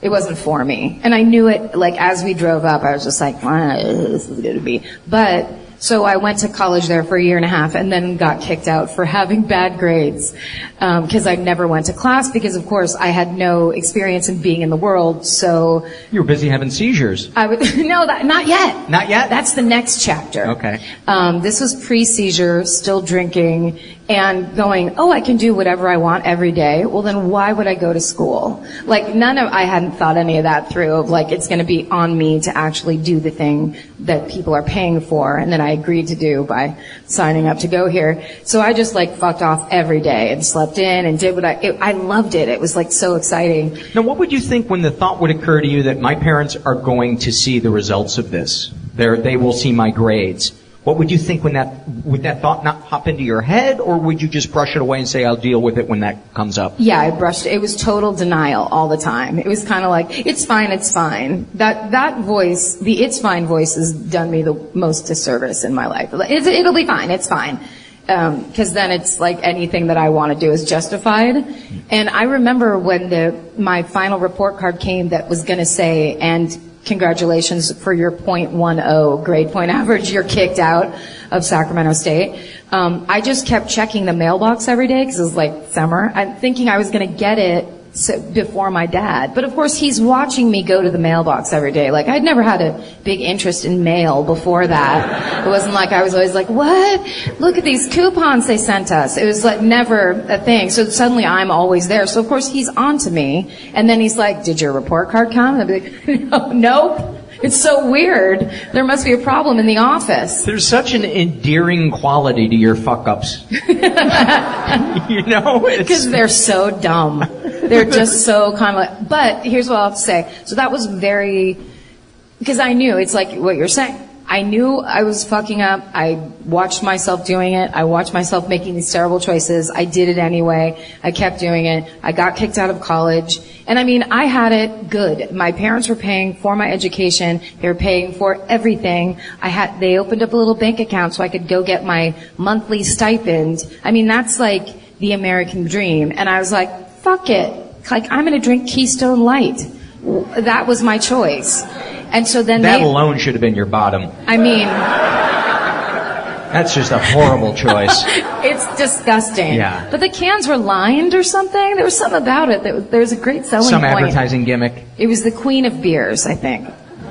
It wasn't for me. And I knew it, like, as we drove up, I was just like, ah, this is going to be. But, so I went to college there for a year and a half and then got kicked out for having bad grades. Um, cause I never went to class because, of course, I had no experience in being in the world, so. You were busy having seizures. I would, no, that, not yet. Not yet? That's the next chapter. Okay. Um, this was pre-seizure, still drinking, and going, oh, I can do whatever I want every day. Well, then why would I go to school? Like, none of, I hadn't thought any of that through, of like, it's gonna be on me to actually do the thing that people are paying for, and that I agreed to do by signing up to go here. So I just like fucked off every day and slept in and did what I, it, I loved it. It was like so exciting. Now, what would you think when the thought would occur to you that my parents are going to see the results of this? They're, they will see my grades. What would you think when that, would that thought not pop into your head, or would you just brush it away and say, I'll deal with it when that comes up? Yeah, I brushed it. It was total denial all the time. It was kind of like, it's fine, it's fine. That, that voice, the it's fine voice has done me the most disservice in my life. It's, it'll be fine, it's fine. Um, cause then it's like anything that I want to do is justified. And I remember when the, my final report card came that was gonna say, and congratulations for your point one oh grade point average, you're kicked out of Sacramento State. Um, I just kept checking the mailbox every day because it was like summer. I'm thinking I was going to get it so, before my dad. But of course he's watching me go to the mailbox every day. Like, I'd never had a big interest in mail before that. It wasn't like I was always like, what? Look at these coupons they sent us. It was like never a thing. So suddenly I'm always there. So of course he's on to me. And then he's like, did your report card come? And I'd be like, no, nope. It's so weird. There must be a problem in the office. There's such an endearing quality to your fuck-ups. You know? Because they're so dumb. They're just so kind of like, but here's what I'll have to say. So that was very, because I knew, it's like what you're saying. I knew I was fucking up. I watched myself doing it. I watched myself making these terrible choices. I did it anyway. I kept doing it. I got kicked out of college. And I mean, I had it good. My parents were paying for my education. They were paying for everything. I had, they opened up a little bank account so I could go get my monthly stipend. I mean, that's like the American dream. And I was like, fuck it. Like, I'm gonna drink Keystone Light. That was my choice. And so then that they, alone should have been your bottom. I mean, that's just a horrible choice. It's disgusting. Yeah. But the cans were lined or something. There was something about it that was, there was a great selling Some point. Some advertising gimmick. It was the queen of beers, I think,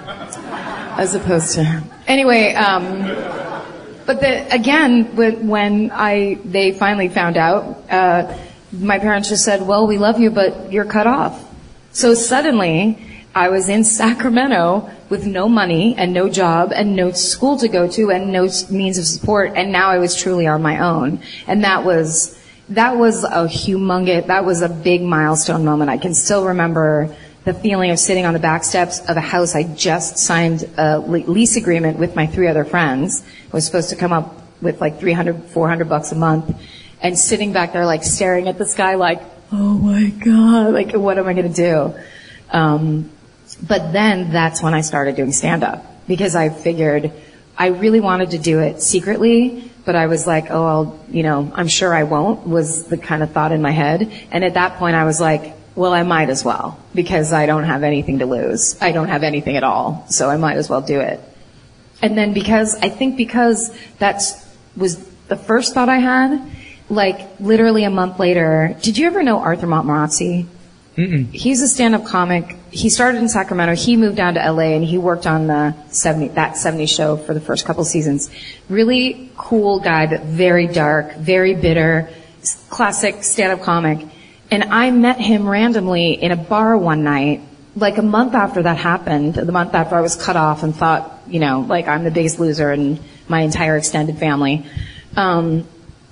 as opposed to. Anyway, um, but the, again, when, when I they finally found out, uh, my parents just said, "Well, we love you, but you're cut off." So suddenly, I was in Sacramento with no money and no job and no school to go to and no means of support, and now I was truly on my own. And that was, that was a humongous, that was a big milestone moment. I can still remember the feeling of sitting on the back steps of a house. I just signed a lease agreement with my three other friends. I was supposed to come up with like three hundred, four hundred bucks a month, and sitting back there like staring at the sky like, oh my God, like what am I going to do? Um, But then that's when I started doing stand-up, because I figured I really wanted to do it secretly, but I was like, oh, I'll, you know, I'm sure I won't, was the kind of thought in my head. And at that point I was like, well, I might as well, because I don't have anything to lose. I don't have anything at all, so I might as well do it. And then because, I think because that's, was the first thought I had, like literally a month later, did you ever know Arthur Montmorency? Mm-mm. He's a stand-up comic. He started in Sacramento. He moved down to L A and he worked on the seventy, that seventies show for the first couple seasons. Really cool guy, but very dark, very bitter, classic stand-up comic. And I met him randomly in a bar one night, like a month after that happened, the month after I was cut off and thought, you know, like I'm the biggest loser in my entire extended family. Um,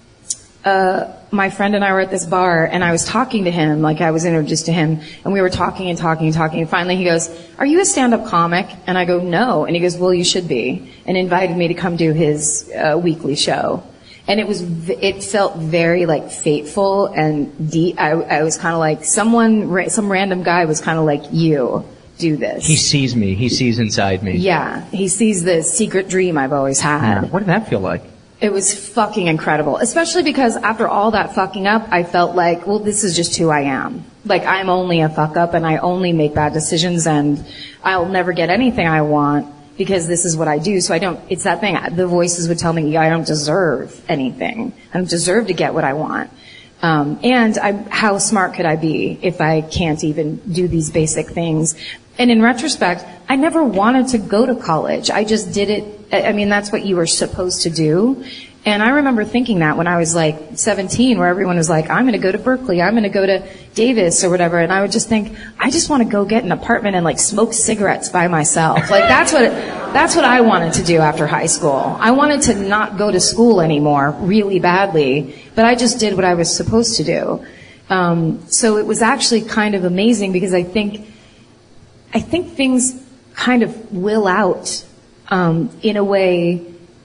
uh, my friend and I were at this bar, and I was talking to him, like I was introduced to him, and we were talking and talking and talking, and finally he goes, are you a stand-up comic? And I go, no. And he goes, well, you should be, and invited me to come do his uh, weekly show. And it was, it felt very like fateful and deep. I, I was kind of like, someone, some random guy was kind of like, you do this. He sees me. He sees inside me. Yeah. He sees the secret dream I've always had. Yeah. What did that feel like? It was fucking incredible, especially because after all that fucking up, I felt like, well, this is just who I am. like I'm only a fuck up and I only make bad decisions and I'll never get anything I want because this is what I do. So I don't, it's that thing. The voices would tell me, yeah, I don't deserve anything. I don't deserve to get what I want. Um, and I, how smart could I be if I can't even do these basic things? And in retrospect, I never wanted to go to college. I just did it. I mean, that's what you were supposed to do. And I remember thinking that when I was like seventeen, where everyone was like, I'm going to go to Berkeley, I'm going to go to Davis or whatever. And I would just think, I just want to go get an apartment and like smoke cigarettes by myself. Like that's what, that's what I wanted to do after high school. I wanted to not go to school anymore really badly, but I just did what I was supposed to do. Um, so it was actually kind of amazing because I think, I think things kind of will out, um, in a way,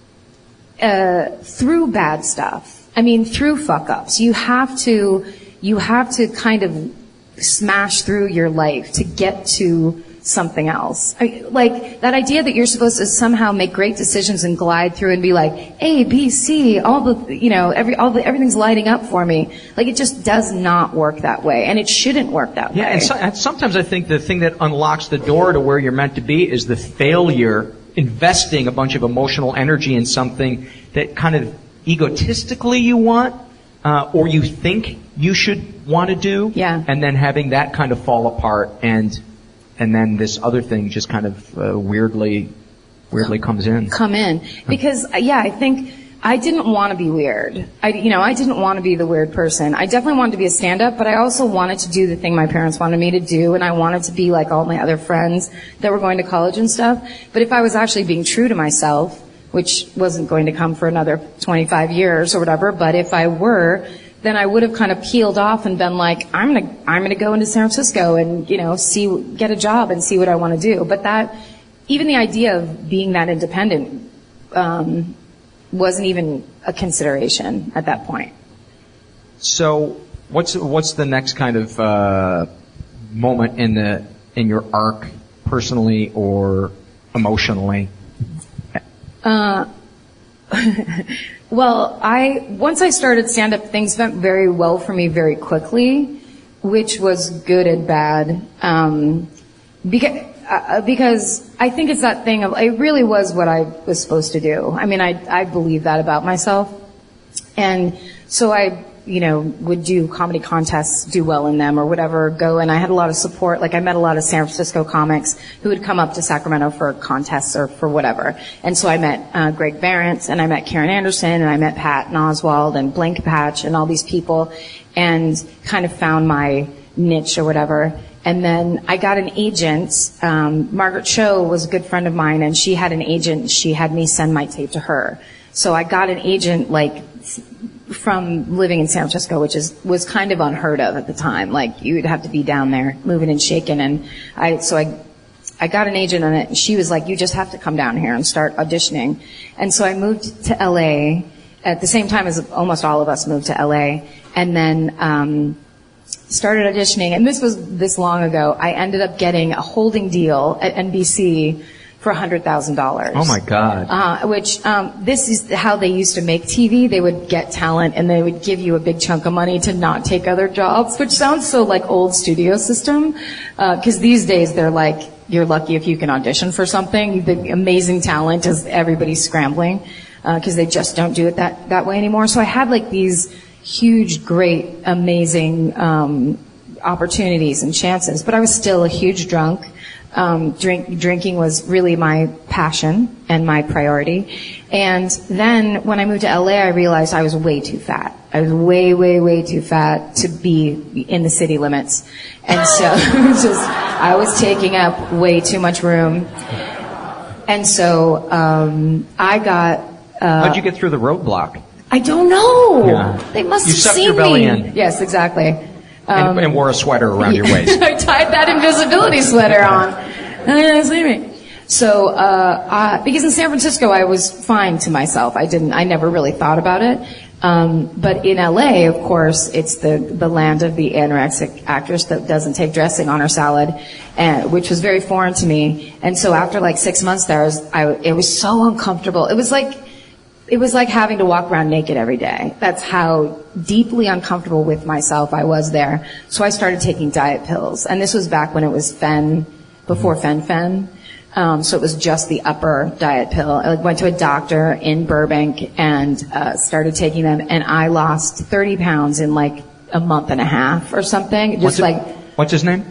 Uh, through bad stuff. I mean, through fuck-ups. You have to, you have to kind of smash through your life to get to something else. I, like, that idea that you're supposed to somehow make great decisions and glide through and be like, A, B, C, all the, you know, every, all the, everything's lighting up for me. Like, it just does not work that way. And it shouldn't work that yeah, way. And, so, and sometimes I think the thing that unlocks the door to where you're meant to be is the failure investing a bunch of emotional energy in something that kind of egotistically you want, uh, or you think you should want to do, yeah. and then having that kind of fall apart, and and then this other thing just kind of uh, weirdly, weirdly comes in. Come in because yeah, I think I didn't want to be weird. I, you know, I didn't want to be the weird person. I definitely wanted to be a stand-up, but I also wanted to do the thing my parents wanted me to do, and I wanted to be like all my other friends that were going to college and stuff. But if I was actually being true to myself, which wasn't going to come for another twenty-five years or whatever, but if I were, then I would have kind of peeled off and been like, I'm gonna, I'm gonna go into San Francisco and, you know, see, get a job and see what I want to do. But that, even the idea of being that independent, um, wasn't even a consideration at that point. So, what's what's the next kind of uh, moment in the in your arc, personally or emotionally? Uh, well, I once I started stand-up, things went very well for me very quickly, which was good and bad. Um, because. Uh, because I think it's that thing of, it really was what I was supposed to do. I mean, I, I believe that about myself. And so I, you know, would do comedy contests, do well in them or whatever, go, and I had a lot of support. Like I met a lot of San Francisco comics who would come up to Sacramento for contests or for whatever. And so I met, uh, Greg Barrett, and I met Karen Anderson, and I met Pat and Oswald and Blank Patch and all these people, and kind of found my niche or whatever. And then I got an agent. Um, Margaret Cho was a good friend of mine, and she had an agent. She had me send my tape to her. So I got an agent, like, from living in San Francisco, which is was kind of unheard of at the time. Like, you would have to be down there, moving and shaking. And I, so I, I got an agent on it, and she was like, "You just have to come down here and start auditioning." And so I moved to L A at the same time as almost all of us moved to L A, and then. Um, started auditioning, and this was this long ago. I ended up getting a holding deal at N B C for one hundred thousand dollars. Oh my God. Uh, which, um, this is how they used to make T V. They would get talent and they would give you a big chunk of money to not take other jobs, which sounds so like old studio system. Uh, cause these days they're like, you're lucky if you can audition for something. The amazing talent is everybody's scrambling, uh, cause they just don't do it that, that way anymore. So I had like these huge, great, amazing um, opportunities and chances, but I was still a huge drunk. Um, drink, drinking was really my passion and my priority. And then when I moved to L A, I realized I was way too fat. I was way, way, way too fat to be in the city limits. And so just, I was taking up way too much room. And so um, I got... Uh, How'd you get through the roadblock? I don't know. Yeah. They must you have sucked seen your belly me. in. Yes, exactly. Um, and, and wore a sweater around your waist. I tied that invisibility sweater on. And they didn't see me. So, uh, uh, because in San Francisco I was fine to myself. I didn't, I never really thought about it. Um, but in L A, of course, it's the, the land of the anorexic actress that doesn't take dressing on her salad, and, which was very foreign to me. And so after like six months there, I was, I, it was so uncomfortable. It was like, it was like having to walk around naked every day. That's how deeply uncomfortable with myself I was there. So I started taking diet pills. And this was back when it was Fen, before Fen-Phen. Um, so it was just the upper diet pill. I went to a doctor in Burbank and uh, started taking them, and I lost thirty pounds in like a month and a half or something. Just what's like. It, what's his name?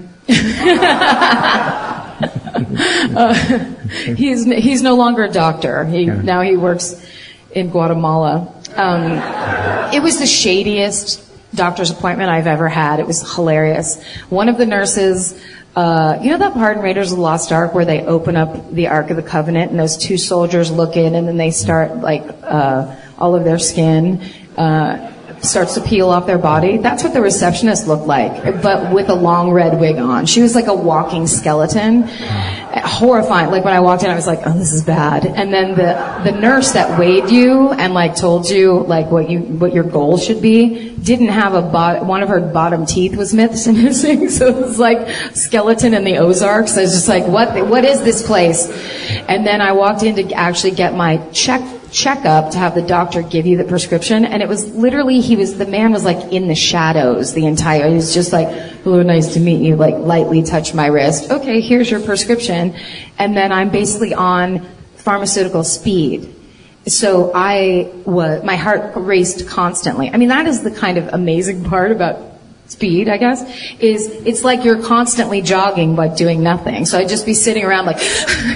uh, he's he's no longer a doctor. He yeah. now he works in Guatemala. Um, it was the shadiest doctor's appointment I've ever had. It was hilarious. One of the nurses. Uh, you know that part in Raiders of the Lost Ark where they open up the Ark of the Covenant and those two soldiers look in and then they start like uh, all of their skin uh, starts to peel off their body? That's what the receptionist looked like, but with a long red wig on. She was like a walking skeleton. Horrifying. Like when I walked in, I was like, oh, this is bad. And then the the nurse that weighed you and like told you like what you what your goal should be didn't have a bot. One of her bottom teeth was missing, so it was like skeleton in the Ozarks. I was just like, what what is this place? And then I walked in to actually get my check. checkup to have the doctor give you the prescription, and it was literally he was the man was like in the shadows the entire. He was just like, hello, nice to meet you, like lightly touched my wrist. Okay, here's your prescription. And then I'm basically on pharmaceutical speed. So I was, my heart raced constantly. I mean, that is the kind of amazing part about speed, I guess, is it's like you're constantly jogging but doing nothing. So I'd just be sitting around like,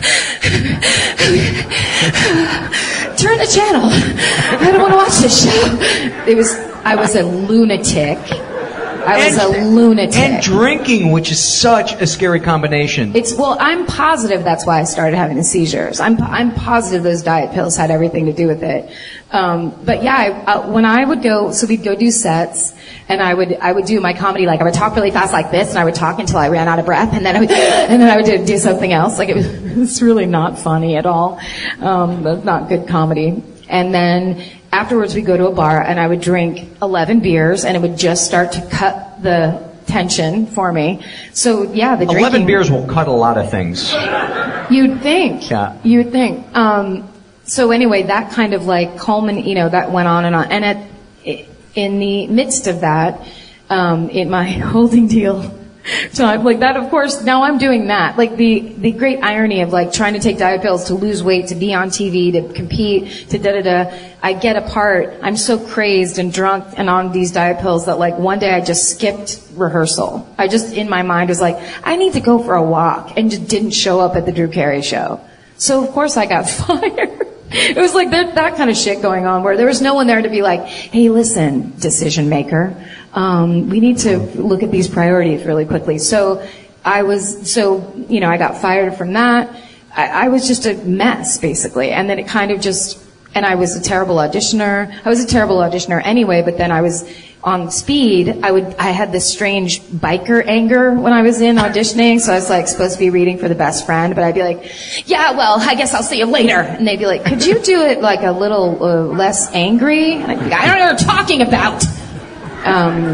turn the channel. I don't want to watch this show. It was, I was a lunatic. I was and, a lunatic. And drinking, which is such a scary combination. It's, well, I'm positive that's why I started having the seizures. I'm, I'm positive those diet pills had everything to do with it. Um, but yeah, I, uh, when I would go, so we'd go do sets, and I would, I would do my comedy, like I would talk really fast like this, and I would talk until I ran out of breath, and then I would, and then I would do, do something else. Like it was, it's really not funny at all. Um, but not good comedy. And then afterwards we'd go to a bar, and I would drink eleven beers, and it would just start to cut the tension for me. So yeah, the drinking. eleven beers will cut a lot of things. You'd think. Yeah. You'd think. Um, so anyway, that kind of like culmin, you know, that went on and on. And at, in the midst of that, um, in my holding deal time, like that, of course, now I'm doing that. Like the, the great irony of like trying to take diet pills to lose weight, to be on T V, to compete, to da da da. I get apart. I'm so crazed and drunk and on these diet pills that like one day I just skipped rehearsal. I just, in my mind, was like, I need to go for a walk, and just didn't show up at the Drew Carey show. So of course I got fired. It was like that, that kind of shit going on where there was no one there to be like, hey, listen, decision maker, um, we need to look at these priorities really quickly. So I was, so, you know, I got fired from that. I, I was just a mess, basically. And then it kind of just, and I was a terrible auditioner. I was a terrible auditioner anyway, but then I was on speed. I would, I had this strange biker anger when I was in auditioning, so I was like supposed to be reading for the best friend, but I'd be like, yeah, well, I guess I'll see you later. And they'd be like, could you do it like a little uh, less angry? And I'd be like, I don't know what you're talking about. Um,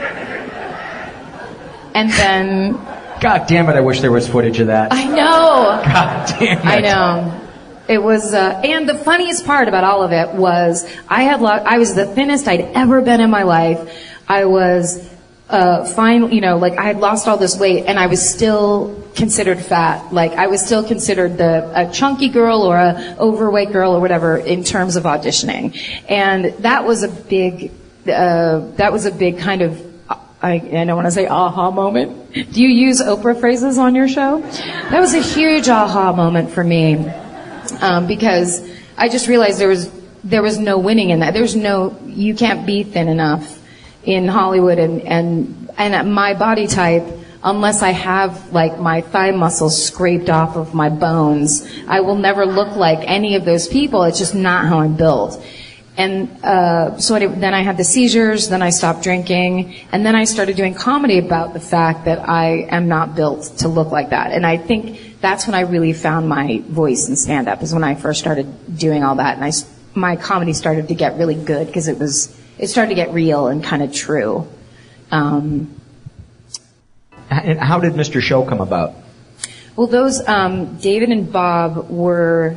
and then... God damn it, I wish there was footage of that. I know. God damn it. I know. It was, uh, and the funniest part about all of it was I had, lo- I was the thinnest I'd ever been in my life. I was, uh, fine, you know, like I had lost all this weight, and I was still considered fat. Like I was still considered the, a chunky girl or a overweight girl or whatever in terms of auditioning. And that was a big, uh, that was a big kind of, I, I don't want to say aha moment. Do you use Oprah phrases on your show? That was a huge aha moment for me. Um, because I just realized there was there was no winning in that. There's no, you can't be thin enough in Hollywood and and and at my body type, unless I have like my thigh muscles scraped off of my bones, I will never look like any of those people. It's just not how I'm built. And uh, so I, then I had the seizures, then I stopped drinking, and then I started doing comedy about the fact that I am not built to look like that. And I think that's when I really found my voice in stand-up, is when I first started doing all that. And I, my comedy started to get really good because it was, it started to get real and kind of true. Um, and how did Mister Show come about? Well, those, um, David and Bob were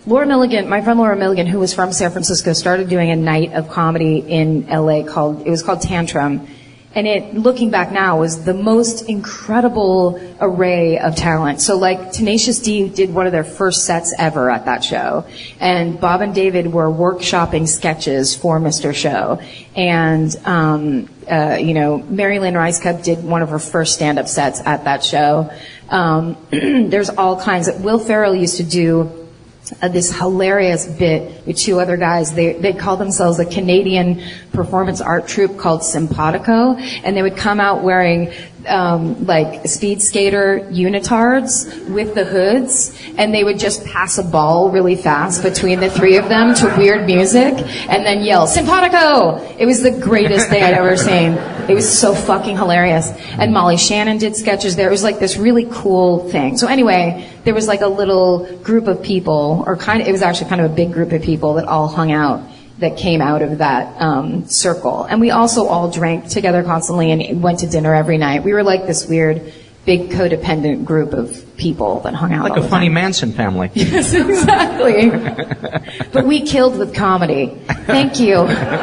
Laura Milligan, my friend Laura Milligan, who was from San Francisco, started doing a night of comedy in L A called, it was called Tantrum. And it, looking back now, was the most incredible array of talent. So like Tenacious D did one of their first sets ever at that show. And Bob and David were workshopping sketches for Mister Show. And, um, uh, you know, Mary Lynn Rice Cup did one of her first stand-up sets at that show. Um, there's all kinds of, Will Ferrell used to do Uh, this hilarious bit with two other guys. They they called themselves a Canadian performance art troupe called Simpatico, and they would come out wearing um, like speed skater unitards with the hoods, and they would just pass a ball really fast between the three of them to weird music, and then yell Simpatico. It was the greatest thing I'd ever seen. It was so fucking hilarious. And Molly Shannon did sketches there. It was like this really cool thing. So anyway, there was like a little group of people, or kind of, it was actually kind of a big group of people that all hung out, that came out of that um, circle. And we also all drank together constantly and went to dinner every night. We were like this weird, big codependent group of people that hung out like all a the funny time. Manson family. Yes, exactly. But we killed with comedy. Thank you.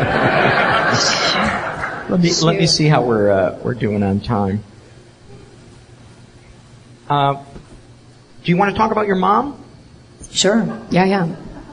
Let me let me see how we're uh, we're doing on time. Uh, do you want to talk about your mom? Sure. Yeah, yeah.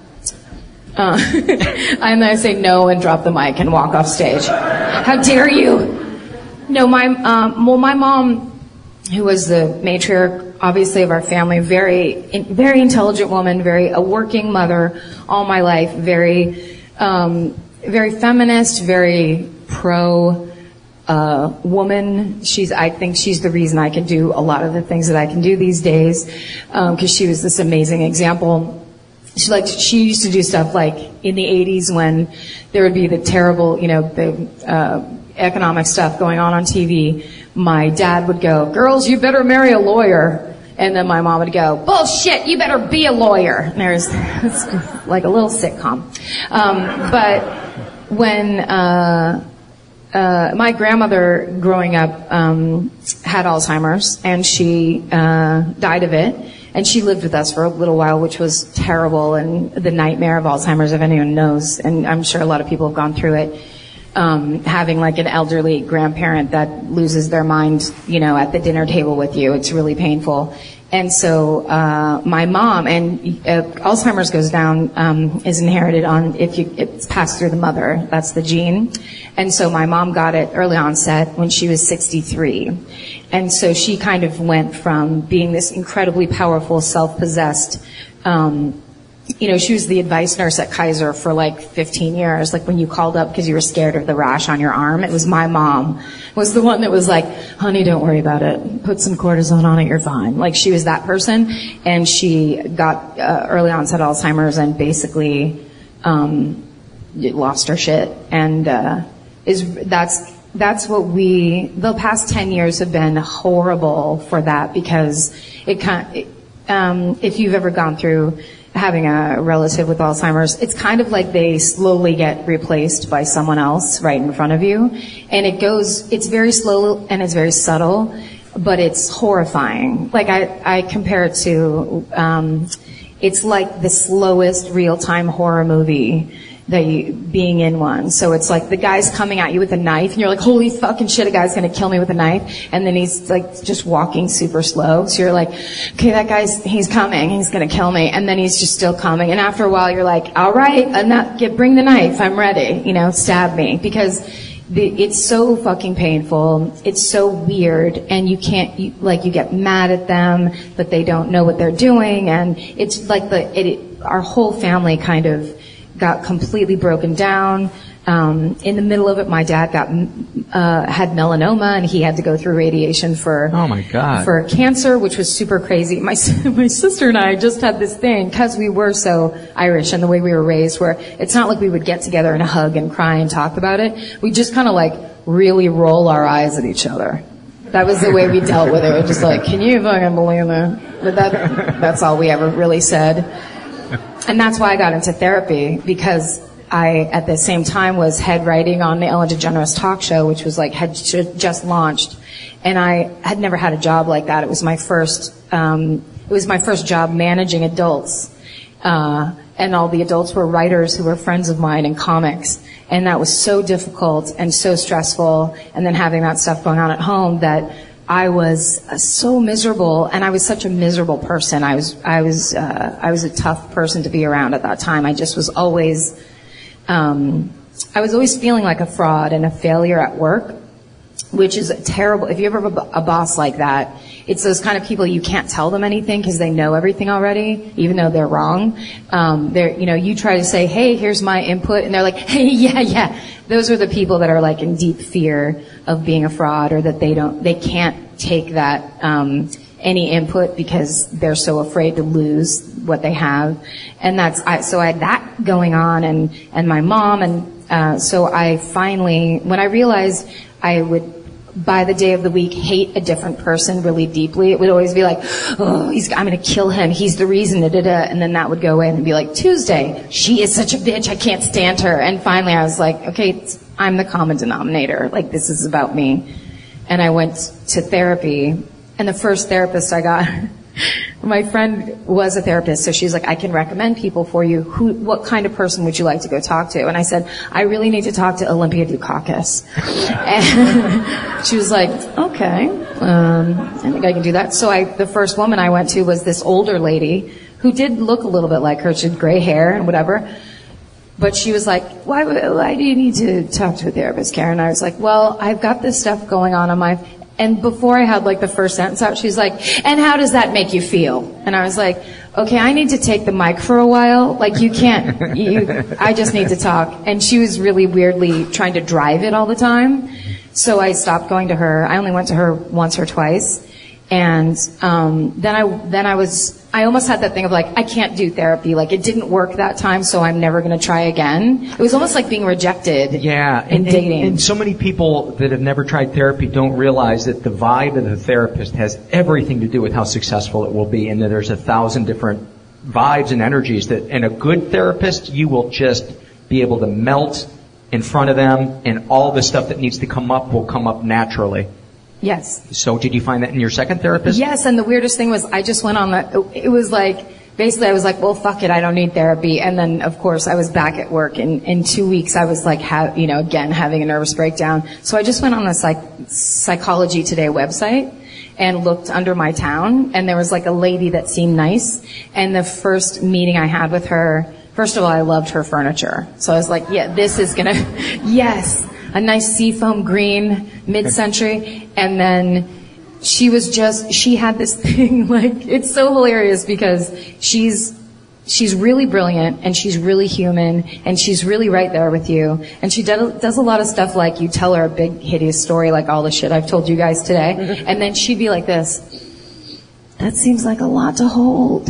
Uh, and then I say no and drop the mic and walk off stage. How dare you? No, my um, well, my mom, who was the matriarch, obviously, of our family, very very intelligent woman, very a working mother all my life, very um, very feminist, very pro uh, woman. She's, I think she's the reason I can do a lot of the things that I can do these days, because um, she was this amazing example. She like she used to do stuff like in the eighties when there would be the terrible, you know, the uh, economic stuff going on on T V. My dad would go, "Girls, you better marry a lawyer," and then my mom would go, "Bullshit, you better be a lawyer." And there's it's like a little sitcom, um, but when. Uh, Uh, my grandmother, growing up, um, had Alzheimer's, and she uh, died of it. And she lived with us for a little while, which was terrible, and the nightmare of Alzheimer's, if anyone knows, and I'm sure a lot of people have gone through it. Um, having like an elderly grandparent that loses their mind, you know, at the dinner table with you, it's really painful. And so, uh, my mom, and uh, Alzheimer's goes down, um, is inherited on, if you, it's passed through the mother. That's the gene. And so my mom got it early onset when she was sixty-three. And so she kind of went from being this incredibly powerful, self-possessed, um, you know, she was the advice nurse at Kaiser for like fifteen years. Like when you called up because you were scared of the rash on your arm, it was my mom was the one that was like, "Honey, don't worry about it. Put some cortisone on it, you're fine." Like she was that person, and she got uh, early onset Alzheimer's and basically um, lost her shit. And uh, is that's that's what we the past ten years have been horrible for that, because it kind it, um, if you've ever gone through having a relative with Alzheimer's, it's kind of like they slowly get replaced by someone else right in front of you. And it goes, it's very slow and it's very subtle, but it's horrifying. Like I, I compare it to, um, it's like the slowest real-time horror movie that you, being in one. So it's like the guy's coming at you with a knife and you're like, holy fucking shit, a guy's gonna kill me with a knife. And then he's like just walking super slow. So you're like, okay, that guy's, he's coming, he's gonna kill me. And then he's just still coming. And after a while you're like, all right, I'm not, get, bring the knife, I'm ready, you know, stab me. Because the, it's so fucking painful. It's so weird. And you can't, you, like you get mad at them that they don't know what they're doing. And it's like the, it, it our whole family kind of got completely broken down. Um, in the middle of it, my dad got uh, had melanoma, and he had to go through radiation for oh my god for cancer, which was super crazy. My my sister and I just had this thing because we were so Irish and the way we were raised, where it's not like we would get together and hug and cry and talk about it. We just kind of like really roll our eyes at each other. That was the way we dealt with it. We're just like, can you fucking believe that? But that that's all we ever really said. And that's why I got into therapy, because I, at the same time, was head writing on the Ellen DeGeneres talk show, which was like, had just launched. And I had never had a job like that. It was my first, um, it was my first job managing adults. Uh, and all the adults were writers who were friends of mine in comics. And that was so difficult and so stressful. And then having that stuff going on at home that I was uh, so miserable, and I was such a miserable person. I was, I was, uh, I was a tough person to be around at that time. I just was always, um, I was always feeling like a fraud and a failure at work, which is terrible. If you ever have a, a boss like that, it's those kind of people you can't tell them anything because they know everything already, even though they're wrong. Um, they're, you know, you try to say, hey, here's my input, and they're like, hey, yeah, yeah. Those are the people that are like in deep fear of being a fraud, or that they don't, they can't take that, um, any input because they're so afraid to lose what they have. And that's, I, so I had that going on, and, and my mom, and, uh, so I finally, when I realized I would, by the day of the week, hate a different person really deeply. It would always be like, oh, he's, I'm going to kill him. He's the reason, da, da, da. And then that would go away and be like, Tuesday, she is such a bitch. I can't stand her. And finally I was like, okay, it's, I'm the common denominator. Like, this is about me. And I went to therapy, and the first therapist I got, my friend was a therapist, so she's like, I can recommend people for you. Who, what kind of person would you like to go talk to? And I said, I really need to talk to Olympia Dukakis. And she was like, okay, um, I think I can do that. So I, the first woman I went to was this older lady who did look a little bit like her. She had gray hair and whatever. But she was like, why, why do you need to talk to a therapist, Karen? I was like, well, I've got this stuff going on on my... And before I had like the first sentence out, she's like, and how does that make you feel? And I was like, okay, I need to take the mic for a while. Like, you can't, you, I just need to talk. And she was really weirdly trying to drive it all the time. So I stopped going to her. I only went to her once or twice. And, um, then I, then I was, I almost had that thing of like, I can't do therapy. Like, it didn't work that time, so I'm never going to try again. It was almost like being rejected. Yeah, in and, dating. And, and so many people that have never tried therapy don't realize that the vibe of the therapist has everything to do with how successful it will be, and that there's a thousand different vibes and energies that, and a good therapist, you will just be able to melt in front of them, and all the stuff that needs to come up will come up naturally. Yes. So did you find that in your second therapist? Yes, and the weirdest thing was I just went on the, it was like, basically I was like, well, fuck it, I don't need therapy. And then, of course, I was back at work. In, in two weeks, I was like, ha- you know, again, having a nervous breakdown. So I just went on the psych- Psychology Today website and looked under my town, and there was like a lady that seemed nice. And the first meeting I had with her, first of all, I loved her furniture. So I was like, yeah, this is gonna, yes. A nice seafoam green, mid-century, and then she was just, she had this thing, like, it's so hilarious because she's, she's really brilliant, and she's really human, and she's really right there with you, and she does, does a lot of stuff like you tell her a big, hideous story, like all the shit I've told you guys today, and then she'd be like this, that seems like a lot to hold.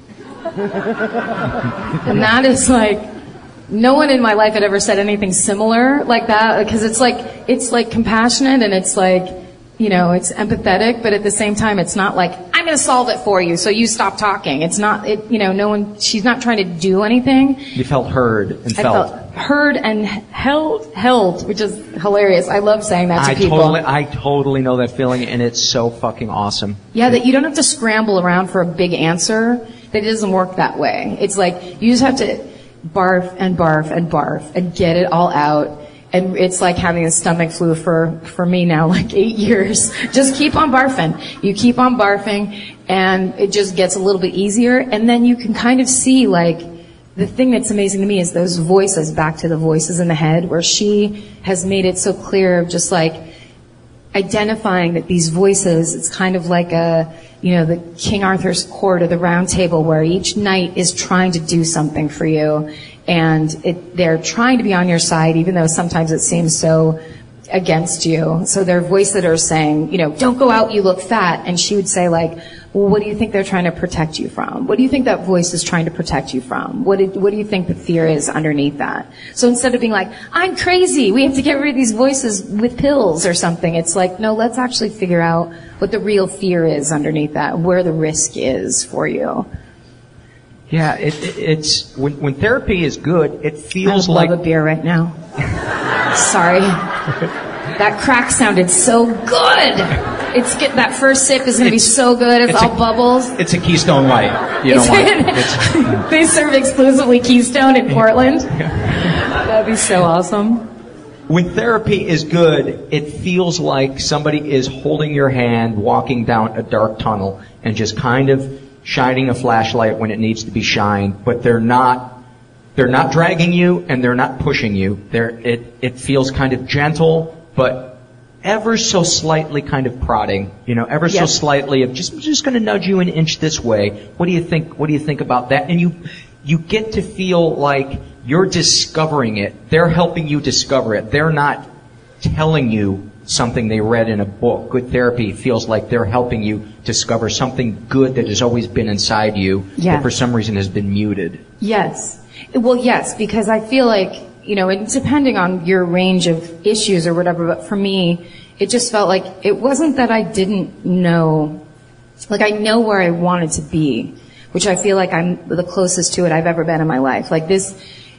And that is like, no one in my life had ever said anything similar like that, because it's like, it's like compassionate, and it's like, you know, it's empathetic, but at the same time, it's not like, I'm going to solve it for you, so you stop talking. It's not, it, you know, no one, she's not trying to do anything. You felt heard and I felt. felt heard and held, held, which is hilarious. I love saying that to I people. Totally, I totally know that feeling, and it's so fucking awesome. Yeah, that you don't have to scramble around for a big answer. That it doesn't work that way. It's like, you just have to barf and barf and barf and get it all out. And it's like having a stomach flu for, for me now, like eight years. Just keep on barfing. You keep on barfing, and it just gets a little bit easier. And then you can kind of see, like, the thing that's amazing to me is those voices, back to the voices in the head, where she has made it so clear of just like identifying that these voices, it's kind of like a, you know, the King Arthur's court or the round table, where each knight is trying to do something for you. And it, they're trying to be on your side, even though sometimes it seems so against you. So they're voices that are saying, you know, don't go out, you look fat. And she would say, like, well, what do you think they're trying to protect you from? What do you think that voice is trying to protect you from? What, did, what do you think the fear is underneath that? So instead of being like, I'm crazy, we have to get rid of these voices with pills or something, it's like, no, let's actually figure out what the real fear is underneath that, where the risk is for you. Yeah, it, it, it's when, when therapy is good, it feels I like. I love a beer right now. Sorry, that crack sounded so good. It's get, that first sip is going to be so good. It's, it's all a, bubbles. It's a Keystone Light. You don't want it. They serve exclusively Keystone in Portland. That'd be so awesome. When therapy is good, it feels like somebody is holding your hand, walking down a dark tunnel, and just kind of shining a flashlight when it needs to be shined. But they're not, they're not dragging you, and they're not pushing you. They're, it, it feels kind of gentle, but ever so slightly kind of prodding, you know, ever so slightly of just, just going to nudge you an inch this way. What do you think? What do you think about that? And you, you get to feel like you're discovering it. They're helping you discover it. They're not telling you something they read in a book. Good therapy feels like they're helping you discover something good that has always been inside you, yeah. but for some reason has been muted. Yes. Well, yes, because I feel like, you know, and depending on your range of issues or whatever, but for me, it just felt like it wasn't that I didn't know, like I know where I wanted to be, which I feel like I'm the closest to it I've ever been in my life. Like this,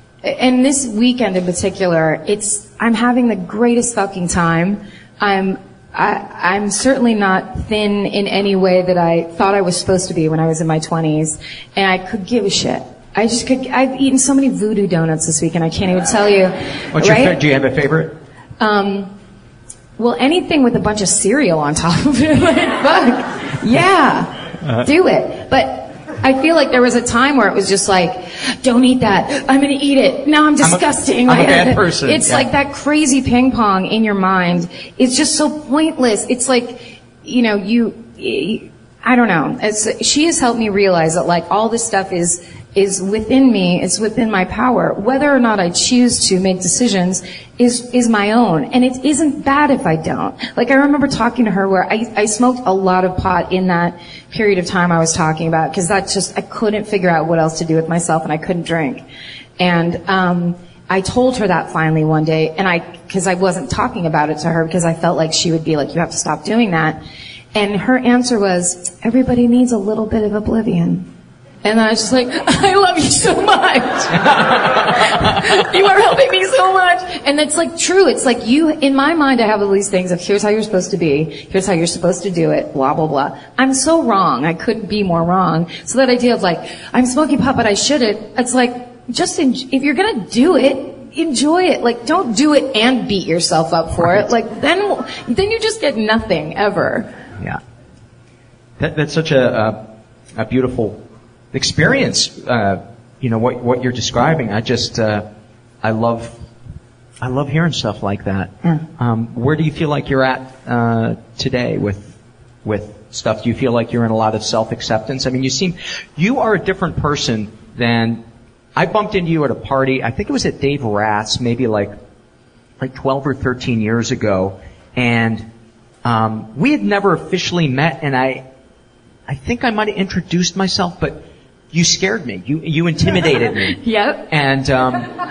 and this weekend in particular, it's, I'm having the greatest fucking time. I'm, I, I'm certainly not thin in any way that I thought I was supposed to be when I was in my twenties, and I could give a shit. I just could, I've eaten so many voodoo donuts this week and I can't even tell you. What's right? your, do you have a favorite? Um, well, anything with a bunch of cereal on top of it. Like, fuck. Yeah. Uh-huh. Do it. But I feel like there was a time where it was just like, don't eat that. I'm gonna eat it. Now I'm disgusting. I'm a, I'm a bad person. It's yeah. like that crazy ping pong in your mind. It's just so pointless. It's like, you know, you, you I don't know. It's, she has helped me realize that like all this stuff is, is within me, it's within my power. Whether or not I choose to make decisions is, is my own. And it isn't bad if I don't. Like I remember talking to her where I, I smoked a lot of pot in that period of time I was talking about, because that just, I couldn't figure out what else to do with myself and I couldn't drink. And, um, I told her that finally one day, and I, cause I wasn't talking about it to her because I felt like she would be like, you have to stop doing that. And her answer was, everybody needs a little bit of oblivion. And I was just like, I love you so much. You are helping me so much. And it's like true. It's like you, in my mind, I have all these things of here's how you're supposed to be. Here's how you're supposed to do it. Blah, blah, blah. I'm so wrong. I couldn't be more wrong. So that idea of like, I'm smoking pot, but I shouldn't. It's like, just en- if you're going to do it, enjoy it. Like, don't do it and beat yourself up for it. Like, then, then you just get nothing ever. Yeah. That, that's such a, a, a beautiful experience, uh, you know, what, what you're describing. I just, uh, I love, I love hearing stuff like that. Mm. Um, where do you feel like you're at, uh, today with, with stuff? Do you feel like you're in a lot of self-acceptance? I mean, you seem, you are a different person than, I bumped into you at a party, I think it was at Dave Rath's, maybe like, like twelve or thirteen years ago, and, um, we had never officially met, and I, I think I might have introduced myself, but you scared me. You you intimidated me. Yep. And um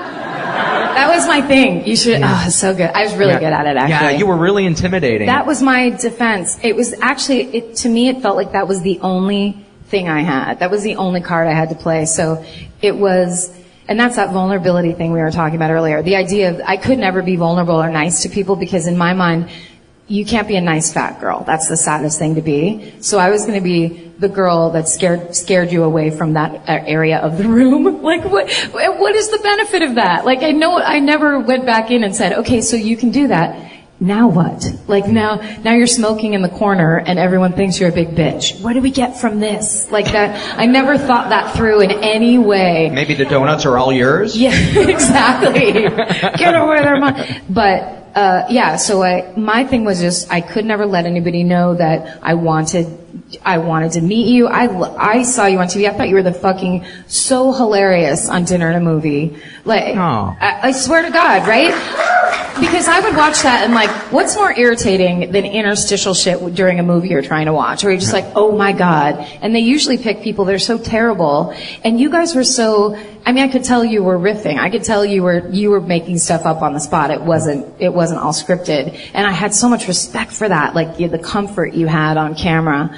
that was my thing. You should. Yeah. Oh, so good. I was really yeah. good at it. Actually. Yeah, you were really intimidating. That was my defense. It was actually, it to me, it felt like that was the only thing I had. That was the only card I had to play. So it was, and that's that vulnerability thing we were talking about earlier. The idea of I could never be vulnerable or nice to people because in my mind, you can't be a nice fat girl. That's the saddest thing to be. So I was going to be the girl that scared scared you away from that area of the room. Like, what what is the benefit of that? Like, I know I never went back in and said, okay, so you can do that. Now what? Like now now you're smoking in the corner and everyone thinks you're a big bitch. What do we get from this? Like that. I never thought that through in any way. Maybe the donuts are all yours? Yeah, exactly. Get away there, mom. But Uh, yeah, so I, my thing was just, I could never let anybody know that I wanted, I wanted to meet you. I, I saw you on T V. I thought you were the fucking so hilarious on Dinner and a Movie. Like, oh. I, I swear to God, right? Because I would watch that and like, what's more irritating than interstitial shit during a movie you're trying to watch? Where you're just like, oh my God. And they usually pick people that are so terrible. And you guys were so, I mean, I could tell you were riffing. I could tell you were, you were making stuff up on the spot. It wasn't, it wasn't all scripted. And I had so much respect for that. Like the comfort you had on camera.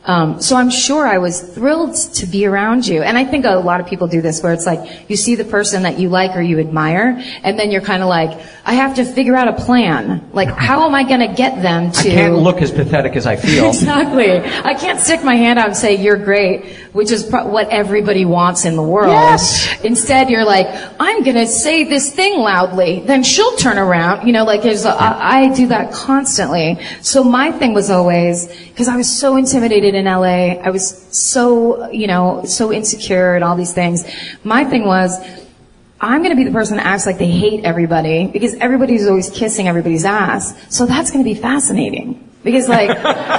Um, so I'm sure I was thrilled to be around you. And I think a lot of people do this where it's like you see the person that you like or you admire, and then you're kind of like, I have to figure out a plan. Like, how am I going to get them to... I can't look as pathetic as I feel. Exactly. I can't stick my hand out and say, you're great, which is pro- what everybody wants in the world. Yes. Instead, you're like, I'm going to say this thing loudly. Then she'll turn around. You know, like, there's a, I, I do that constantly. So my thing was always, because I was so intimidated in L A, I was so, you know, so insecure and all these things. My thing was, I'm going to be the person that acts like they hate everybody because everybody's always kissing everybody's ass. So that's going to be fascinating. Because, like,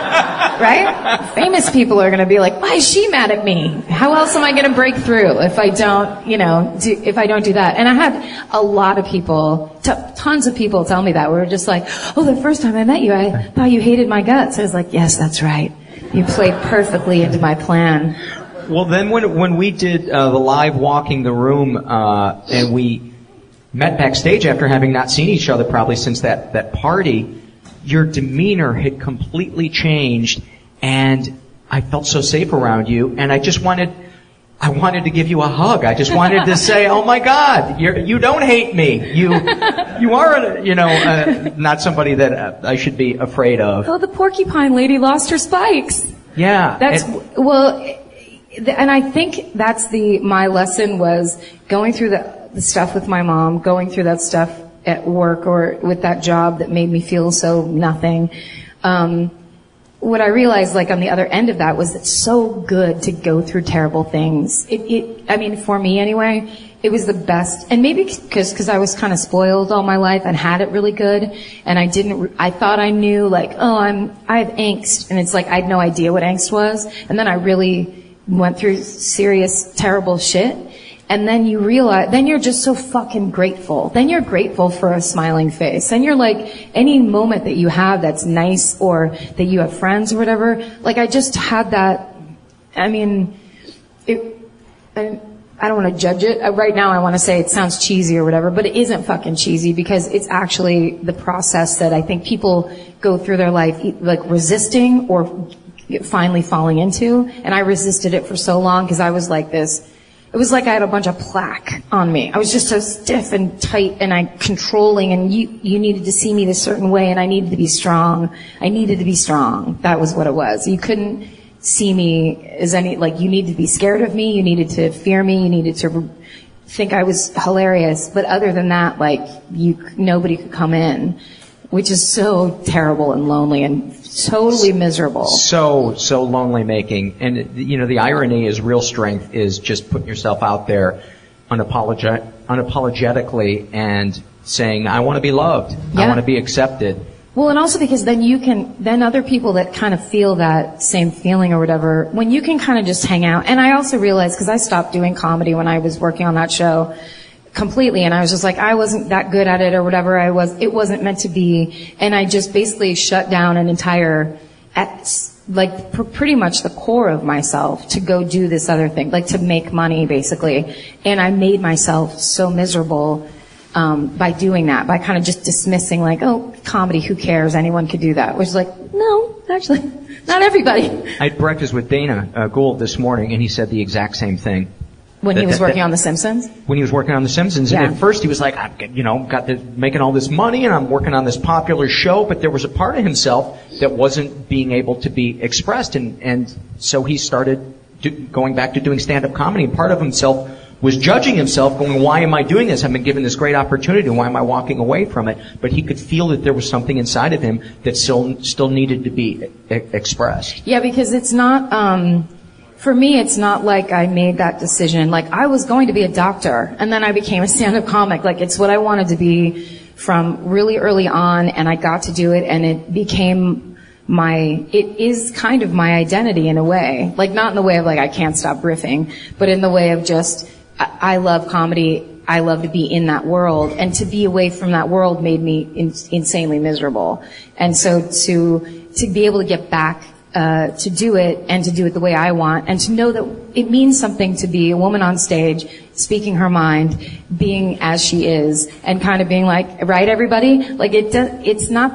right? Famous people are going to be like, why is she mad at me? How else am I going to break through if I don't, you know, do, if I don't do that? And I had a lot of people, t- tons of people tell me that. We were just like, oh, the first time I met you, I thought you hated my guts. I was like, yes, that's right. You played perfectly into my plan. Well, then when when we did uh, the live Walking the Room, uh, and we met backstage after having not seen each other probably since that, that party, your demeanor had completely changed, and I felt so safe around you, and I just wanted, I wanted to give you a hug. I just wanted to say, oh my God, you're, you don't hate me. You, you are, you know, uh, not somebody that uh, I should be afraid of. Oh, the porcupine lady lost her spikes. Yeah. That's, and, well... And I think that's the, my lesson was going through the, the stuff with my mom, going through that stuff at work or with that job that made me feel so nothing. Um, what I realized, like, on the other end of that was it's so good to go through terrible things. It, it, I mean, for me anyway, it was the best. And maybe because, because I was kind of spoiled all my life and had it really good. And I didn't, I thought I knew, like, oh, I'm, I have angst. And it's like, I had no idea what angst was. And then I really went through serious, terrible shit, and then you realize, then you're just so fucking grateful. Then you're grateful for a smiling face. Then you're like, any moment that you have that's nice or that you have friends or whatever, like I just had that, I mean, it, I, I don't want to judge it. Right now I want to say it sounds cheesy or whatever, but it isn't fucking cheesy because it's actually the process that I think people go through their life, like resisting or finally falling into, and I resisted it for so long because I was like this. It was like I had a bunch of plaque on me. I was just so stiff and tight and I controlling, and you you needed to see me this certain way, and I needed to be strong. I needed to be strong. That was what it was. You couldn't see me as any, like, you needed to be scared of me, you needed to fear me, you needed to think I was hilarious, but other than that, like, you nobody could come in, which is so terrible and lonely and totally miserable. So, so lonely making. And, you know, the irony is real strength is just putting yourself out there unapologet- unapologetically and saying, I want to be loved. Yeah. I want to be accepted. Well, and also because then you can, then other people that kind of feel that same feeling or whatever, when you can kind of just hang out. And I also realized, because I stopped doing comedy when I was working on that show completely, and I was just like, I wasn't that good at it or whatever. I was, it wasn't meant to be, and I just basically shut down an entire, at, like pr- pretty much the core of myself to go do this other thing, like to make money basically. And I made myself so miserable um by doing that, by kind of just dismissing, like, oh, comedy, who cares? Anyone could do that. Which is like, no, actually, not everybody. I had breakfast with Dana uh, Gould this morning, and he said the exact same thing. When he was working on The Simpsons? When he was working on The Simpsons. Yeah. And at first he was like, I'm, you know, got this, making all this money and I'm working on this popular show, but there was a part of himself that wasn't being able to be expressed. And, and so he started do, going back to doing stand-up comedy. And part of himself was judging himself, going, why am I doing this? I've been given this great opportunity. Why am I walking away from it? But he could feel that there was something inside of him that still, still needed to be e- expressed. Yeah, because it's not, um, for me, it's not like I made that decision. Like, I was going to be a doctor, and then I became a stand-up comic. Like, it's what I wanted to be from really early on, and I got to do it, and it became my, it is kind of my identity in a way. Like, not in the way of, like, I can't stop riffing, but in the way of just, I, I love comedy, I love to be in that world, and to be away from that world made me in, insanely miserable. And so to, to be able to get back Uh, to do it and to do it the way I want, and to know that it means something to be a woman on stage, speaking her mind, being as she is, and kind of being like, right, everybody? Like, it does, it's not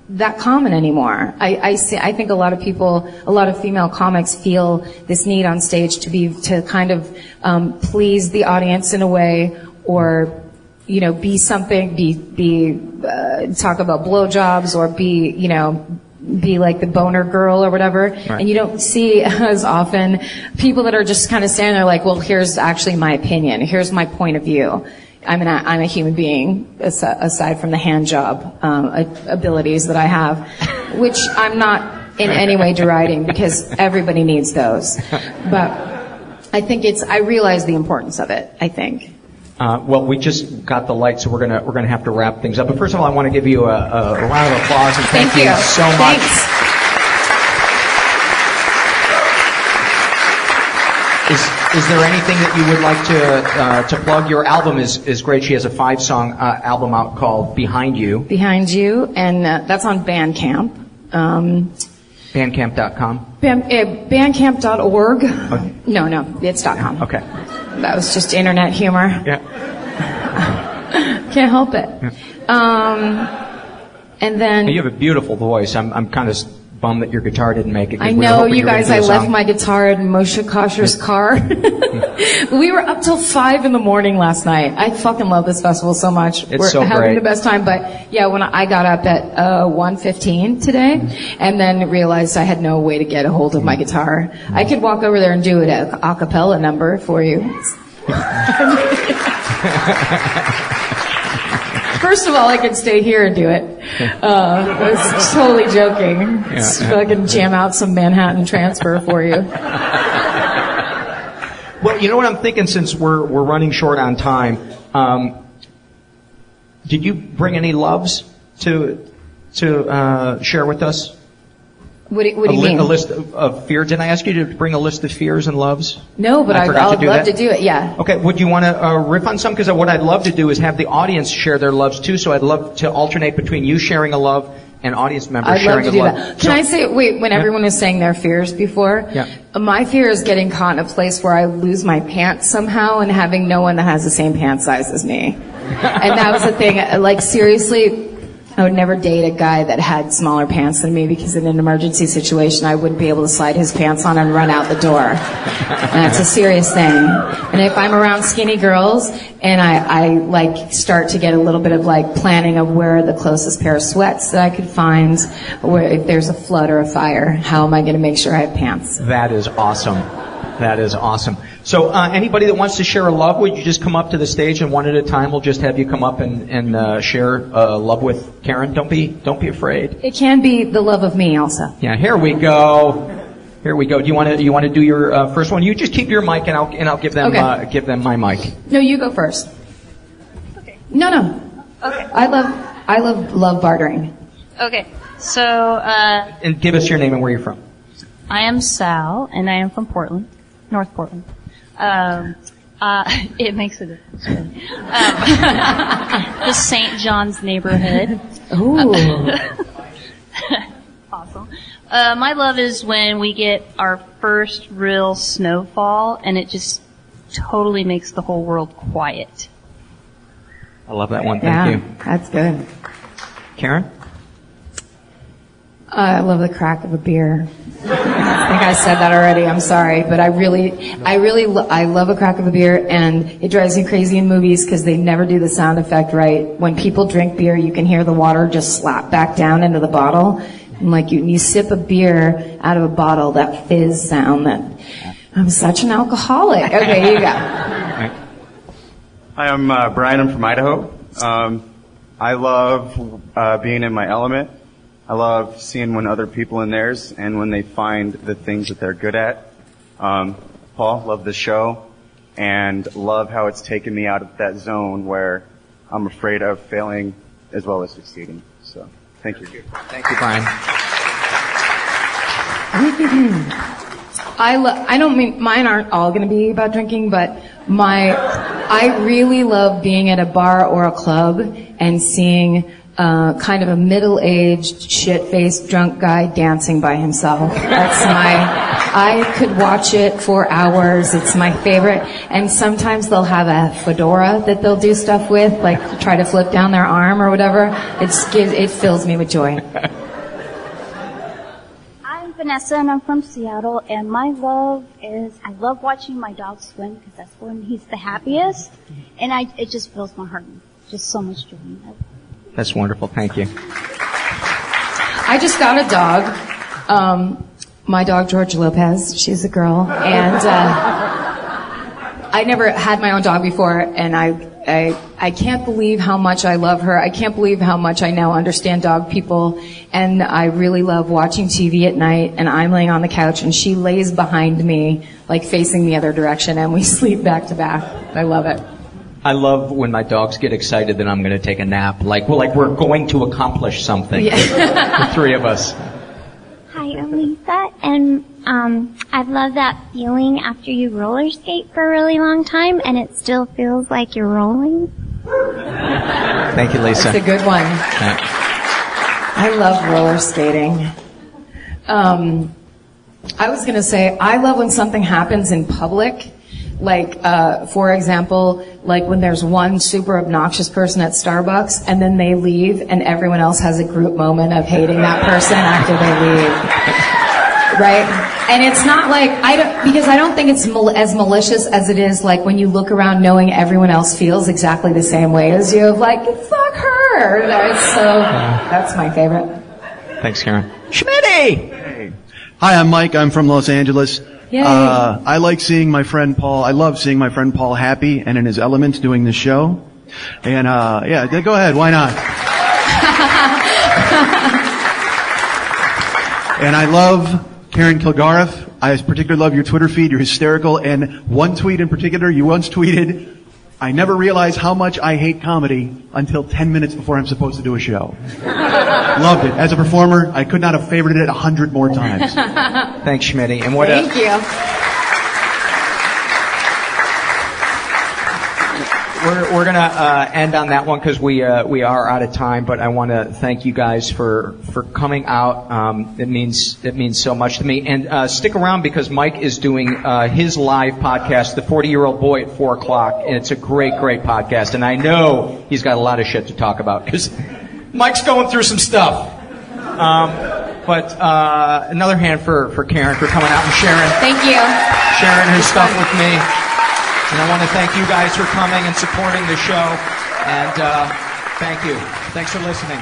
that common anymore. I, I see, I think a lot of people, a lot of female comics feel this need on stage to be, to kind of, um, please the audience in a way, or, you know, be something, be, be, uh, talk about blowjobs, or be, you know, be like the boner girl or whatever. Right. And you don't see as often people that are just kind of standing there like, well, here's actually my opinion. Here's my point of view. I'm an, I'm a human being, aside from the hand job um, abilities that I have, which I'm not in any way deriding, because everybody needs those. But I think it's, I realize the importance of it, I think. Uh, well, we just got the light, so we're gonna we're gonna have to wrap things up. But first of all, I want to give you a, a round of applause and thank, thank you. you so much. Thanks. Is is there anything that you would like to uh, to plug? Your album is is great. She has a five song uh, album out called Behind You. Behind You, and uh, that's on Bandcamp. Um, Bandcamp dot com. Band, uh, Bandcamp dot org. Okay. No, no, it's .com. Okay. That was just internet humor. Yeah. Can't help it. Yeah. Um, and then you have a beautiful voice. I'm I'm kind of bummed that your guitar didn't make it. I know, you guys. I left my guitar in Moshe Kasher's car. We were up till five in the morning last night. I fucking love this festival so much. It's we're so having great. the best time. But yeah, when I got up at uh one fifteen today, and then realized I had no way to get a hold of my guitar. I could walk over there and do it a a cappella number for you. First of all, I could stay here and do it. Uh, I was totally joking. Yeah, Just yeah. fucking jam out some Manhattan Transfer for you. Well, you know what I'm thinking, since we're we're running short on time. Um, did you bring any loves to to uh, share with us? What do, what do a you li- mean? A list of, of fears. Did I ask you to bring a list of fears and loves? No, but I I, forgot I to would do love that? to do it, yeah. Okay, would you want to uh, riff on some? Because what I'd love to do is have the audience share their loves too, so I'd love to alternate between you sharing a love and audience members I'd sharing love to a do love. that. Can So- I say, wait, when Yeah. everyone was saying their fears before, Yeah. my fear is getting caught in a place where I lose my pants somehow and having no one that has the same pant size as me. And that was the thing, like seriously, I would never date a guy that had smaller pants than me, because in an emergency situation I wouldn't be able to slide his pants on and run out the door. And that's a serious thing. And if I'm around skinny girls and I, I like start to get a little bit of like planning of where are the closest pair of sweats that I could find, where if there's a flood or a fire, how am I going to make sure I have pants? That is awesome. That is awesome. So, uh, anybody that wants to share a love, would you just come up to the stage, and one at a time we'll just have you come up and, and uh, share uh, love with Karen? Don't be don't be afraid. It can be the love of me also. Yeah, here we go. Here we go. Do you want to you want to do your uh, first one? You just keep your mic, and I'll and I'll give them Okay. uh, give them my mic. No, you go first. Okay. No, no. Okay. I love I love love bartering. Okay, so uh, And give us your name and where you're from. I am Sal, and I am from Portland, North Portland. Um, uh, it makes a difference. Really. Um, the Saint John's neighborhood. Ooh. Awesome. Uh, my love is when we get our first real snowfall, and it just totally makes the whole world quiet. I love that one. Thank Yeah, you. that's good. Karen? Uh, I love the crack of a beer. I think I said that already. I'm sorry, but I really, I really, lo- I love a crack of a beer, and it drives me crazy in movies because they never do the sound effect right. When people drink beer, you can hear the water just slap back down into the bottle, and like you, you sip a beer out of a bottle, that fizz sound. That I'm such an alcoholic. Okay, you go. Hi, I'm uh, Brian. I'm from Idaho. Um, I love uh, being in my element. I love seeing when other people in theirs and when they find the things that they're good at. Um, Paul, love the show and love how it's taken me out of that zone where I'm afraid of failing as well as succeeding. So, thank you. Thank you, Brian. I lo- I don't mean, mine aren't all going to be about drinking, but my, I really love being at a bar or a club and seeing uh, kind of a middle-aged, shit-faced, drunk guy dancing by himself. That's my, I could watch it for hours. It's my favorite. And sometimes they'll have a fedora that they'll do stuff with, like try to flip down their arm or whatever. It's, it fills me with joy. Vanessa, and I'm from Seattle, and my love is, I love watching my dog swim, because that's when he's the happiest, and I, it just fills my heart. Just so much joy. That's wonderful. Thank you. I just got a dog. Um, my dog, George Lopez. She's a girl. And uh, I never had my own dog before, and I, I, I can't believe how much I love her. I can't believe how much I now understand dog people. And I really love watching T V at night, and I'm laying on the couch, and she lays behind me, like facing the other direction, and we sleep back to back. I love it. I love when my dogs get excited that I'm going to take a nap. Like, well, like we're going to accomplish something. Yeah. The three of us. Hi, I'm Lisa, and um, I love that feeling after you roller skate for a really long time, and it still feels like you're rolling. Thank you, Lisa. That's a good one. Yeah. I love roller skating. Um, I was going to say, I love when something happens in public. Like, uh, for example, like when there's one super obnoxious person at Starbucks and then they leave and everyone else has a group moment of hating that person after they leave. Right? And it's not like, I don't, because I don't think it's mal- as malicious as it is like when you look around knowing everyone else feels exactly the same way as you, of like, fuck her. That's so, that's my favorite. Thanks, Karen. Schmitty! Hey. Hi, I'm Mike. I'm from Los Angeles. Yay. Uh, I like seeing my friend Paul, I love seeing my friend Paul happy and in his element doing this show. And, uh, yeah, go ahead, why not? And I love Karen Kilgariff. I particularly love your Twitter feed, you're hysterical, and one tweet in particular, you once tweeted, I never realized how much I hate comedy until ten minutes before I'm supposed to do a show. Loved it. As a performer, I could not have favorited it a hundred more times. Thanks, Schmitty. And what Thank a, you. We're, we're gonna uh, end on that one because we uh, we are out of time. But I want to thank you guys for for coming out. Um, it means it means so much to me. And uh, stick around because Mike is doing uh, his live podcast, The forty-Year-Old Boy, at four o'clock, and it's a great, great podcast. And I know he's got a lot of shit to talk about because Mike's going through some stuff. Um, but uh, another hand for for Karen for coming out and sharing. Thank you. Sharing her stuff with me. And I want to thank you guys for coming and supporting the show. And uh, thank you. Thanks for listening.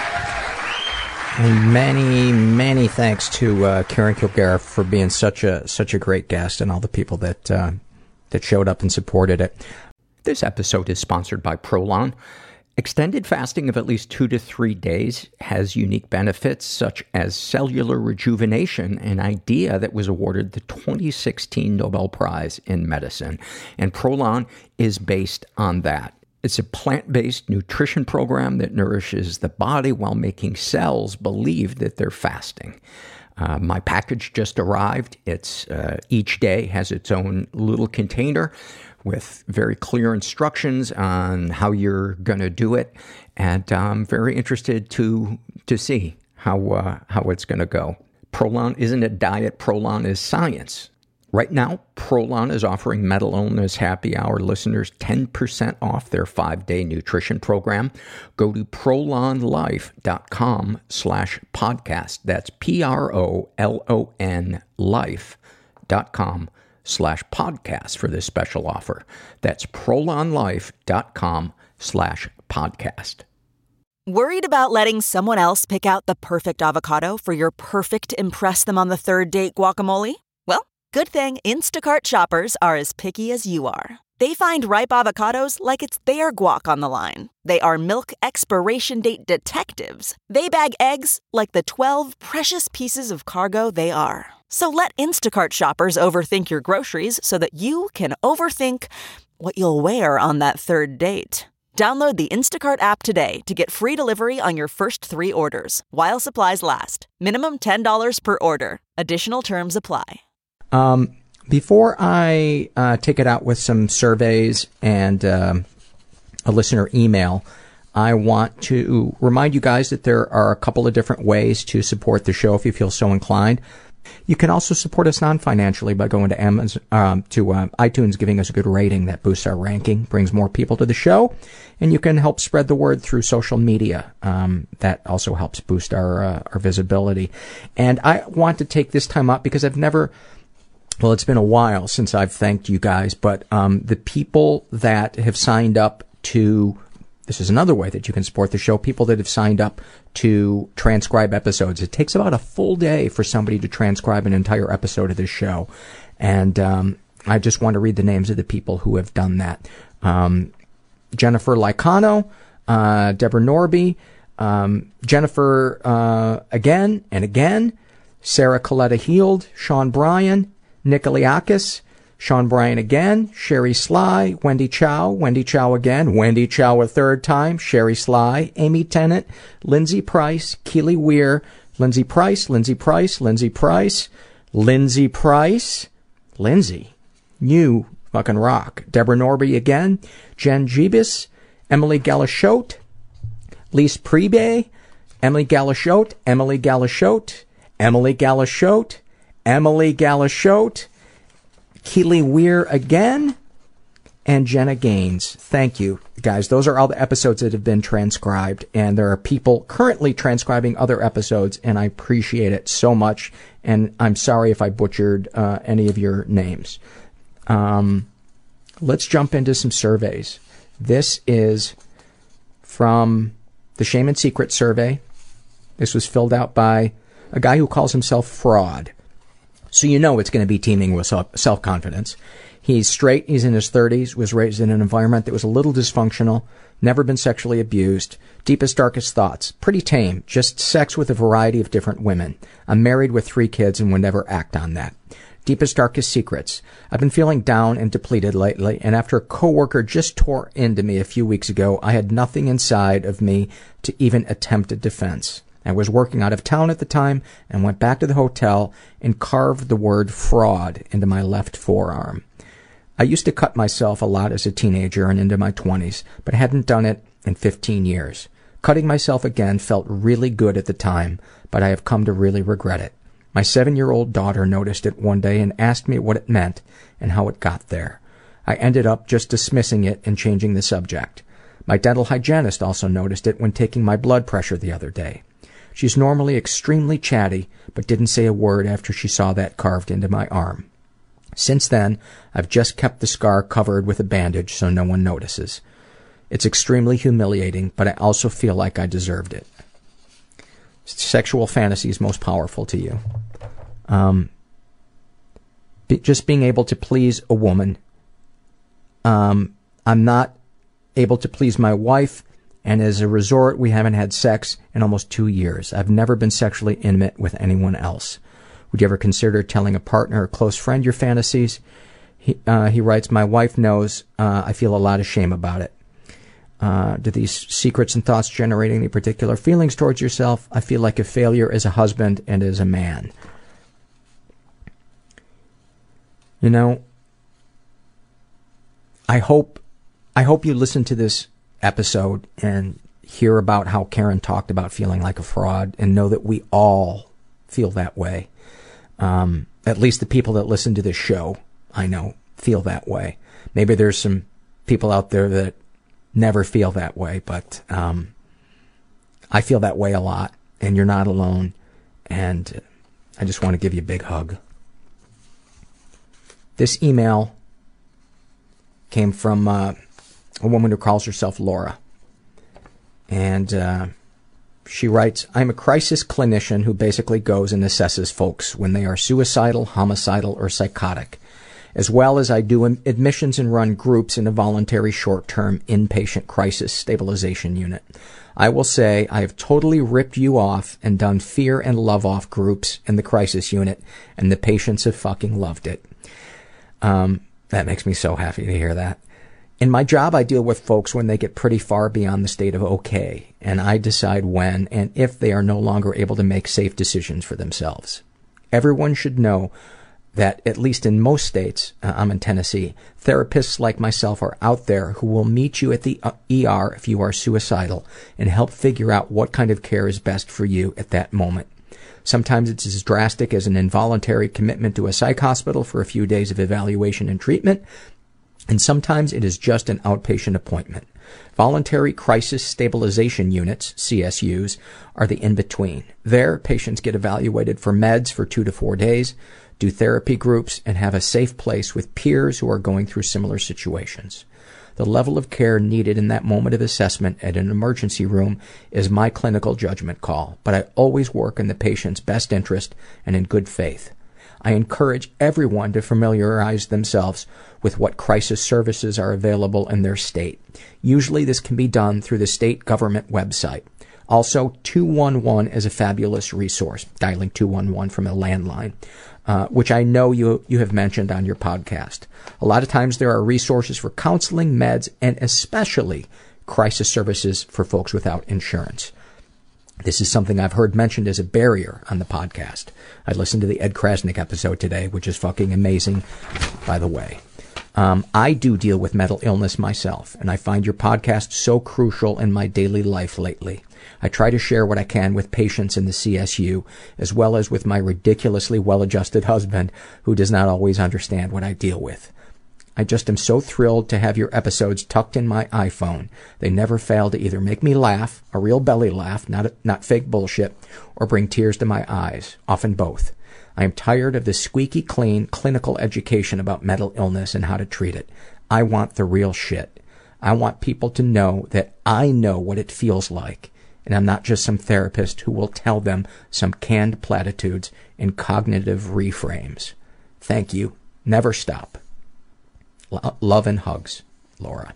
And many, many thanks to uh, Karen Kilgariff for being such a such a great guest, and all the people that uh, that showed up and supported it. This episode is sponsored by Prolon. Extended fasting of at least two to three days has unique benefits such as cellular rejuvenation, an idea that was awarded the twenty sixteen Nobel Prize in Medicine. And Prolon is based on that. It's a plant-based nutrition program that nourishes the body while making cells believe that they're fasting. Uh, my package just arrived. It's uh, each day has its own little container with very clear instructions on how you're going to do it, and I'm very interested to to see how uh, how it's going to go. Prolon isn't a diet. Prolon is science. Right now, Prolon is offering Mental Illness Happy Hour listeners ten percent off their five-day nutrition program. Go to prolonlife.com slash podcast. That's P R O L O N life.com slash podcast for this special offer. That's prolonlife.com slash podcast. Worried about letting someone else pick out the perfect avocado for your perfect impress them on the third date guacamole? Well, good thing Instacart shoppers are as picky as you are. They find ripe avocados like it's their guac on the line. They are milk expiration date detectives. They bag eggs like the twelve precious pieces of cargo they are. So let Instacart shoppers overthink your groceries so that you can overthink what you'll wear on that third date. Download the Instacart app today to get free delivery on your first three orders, while supplies last. Minimum ten dollars per order. Additional terms apply. Um, before I uh, take it out with some surveys and um, a listener email, I want to remind you guys that there are a couple of different ways to support the show if you feel so inclined. You can also support us non-financially by going to Amazon, um, to uh, iTunes, giving us a good rating. That boosts our ranking, brings more people to the show, and you can help spread the word through social media. Um, that also helps boost our uh, our visibility. And I want to take this time up because I've never, well, it's been a while since I've thanked you guys, but um, the people that have signed up to, this is another way that you can support the show, people that have signed up to transcribe episodes. It takes about a full day for somebody to transcribe an entire episode of this show. And um, I just want to read the names of the people who have done that. Um, Jennifer Lycano, uh, Deborah Norby, um, Jennifer uh, again and again, Sarah Coletta Heald, Sean Bryan, Nick Aliakis, Sean Bryan again, Sherry Sly, Wendy Chow, Wendy Chow again, Wendy Chow a third time, Sherry Sly, Amy Tennant, Lindsay Price, Keely Weir, Lindsay Price, Lindsay Price, Lindsay Price, Lindsay Price, Lindsay, you fucking rock. Deborah Norby again, Jen Jebus, Emily Galashote, Lise Prebe, Emily Galashote, Emily Galashote, Emily Galashote, Emily Galashote, Keely Weir again, and Jenna Gaines. Thank you, guys. Those are all the episodes that have been transcribed, and there are people currently transcribing other episodes, and I appreciate it so much, and I'm sorry if I butchered uh, any of your names. Um, let's jump into some surveys. This is from the Shame and Secret survey. This was filled out by a guy who calls himself Fraud. So you know it's going to be teeming with self-confidence. He's straight, he's in his thirties, was raised in an environment that was a little dysfunctional, never been sexually abused, deepest, darkest thoughts, pretty tame, just sex with a variety of different women. I'm married with three kids and would never act on that. Deepest, darkest secrets. I've been feeling down and depleted lately, and after a coworker just tore into me a few weeks ago, I had nothing inside of me to even attempt a defense. I was working out of town at the time and went back to the hotel and carved the word fraud into my left forearm. I used to cut myself a lot as a teenager and into my twenties, but hadn't done it in fifteen years. Cutting myself again felt really good at the time, but I have come to really regret it. My seven-year-old daughter noticed it one day and asked me what it meant and how it got there. I ended up just dismissing it and changing the subject. My dental hygienist also noticed it when taking my blood pressure the other day. She's normally extremely chatty, but didn't say a word after she saw that carved into my arm. Since then, I've just kept the scar covered with a bandage so no one notices. It's extremely humiliating, but I also feel like I deserved it. Sexual fantasies most powerful to you. Um, be, just being able to please a woman. Um, I'm not able to please my wife, and as a result, we haven't had sex in almost two years. I've never been sexually intimate with anyone else. Would you ever consider telling a partner or close friend your fantasies? He, uh, he writes, my wife knows. Uh, I feel a lot of shame about it. Uh, do these secrets and thoughts generate any particular feelings towards yourself? I feel like a failure as a husband and as a man. You know, I hope, I hope you listen to this episode and hear about how Karen talked about feeling like a fraud, and know that we all feel that way. Um, at least the people that listen to this show, I know, feel that way. Maybe there's some people out there that never feel that way, but um, I feel that way a lot, and you're not alone, and I just want to give you a big hug. This email came from uh, a woman who calls herself Laura. And uh, she writes, I'm a crisis clinician who basically goes and assesses folks when they are suicidal, homicidal, or psychotic, as well as I do admissions and run groups in a voluntary short-term inpatient crisis stabilization unit. I will say I have totally ripped you off and done fear and love off groups in the crisis unit, and the patients have fucking loved it. Um, that makes me so happy to hear that. In my job, I deal with folks when they get pretty far beyond the state of okay, and I decide when and if they are no longer able to make safe decisions for themselves. Everyone should know that, at least in most states, uh, I'm in Tennessee, therapists like myself are out there who will meet you at the uh, E R if you are suicidal and help figure out what kind of care is best for you at that moment. Sometimes it's as drastic as an involuntary commitment to a psych hospital for a few days of evaluation and treatment, and sometimes it is just an outpatient appointment. Voluntary Crisis Stabilization Units, C S Us, are the in-between. There, patients get evaluated for meds for two to four days, do therapy groups, and have a safe place with peers who are going through similar situations. The level of care needed in that moment of assessment at an emergency room is my clinical judgment call, but I always work in the patient's best interest and in good faith. I encourage everyone to familiarize themselves with what crisis services are available in their state. Usually this can be done through the state government website. Also, two one one is a fabulous resource, dialing two one one from a landline, uh, which I know you you have mentioned on your podcast. A lot of times there are resources for counseling, meds, and especially crisis services for folks without insurance. This is something I've heard mentioned as a barrier on the podcast. I listened to the Ed Krasnick episode today, which is fucking amazing, by the way. Um, I do deal with mental illness myself, and I find your podcast so crucial in my daily life lately. I try to share what I can with patients in the C S U, as well as with my ridiculously well-adjusted husband, who does not always understand what I deal with. I just am so thrilled to have your episodes tucked in my iPhone. They never fail to either make me laugh, a real belly laugh, not a, not fake bullshit, or bring tears to my eyes, often both. I am tired of the squeaky clean clinical education about mental illness and how to treat it. I want the real shit. I want people to know that I know what it feels like, and I'm not just some therapist who will tell them some canned platitudes and cognitive reframes. Thank you. Never stop. Lo- love and hugs, Laura.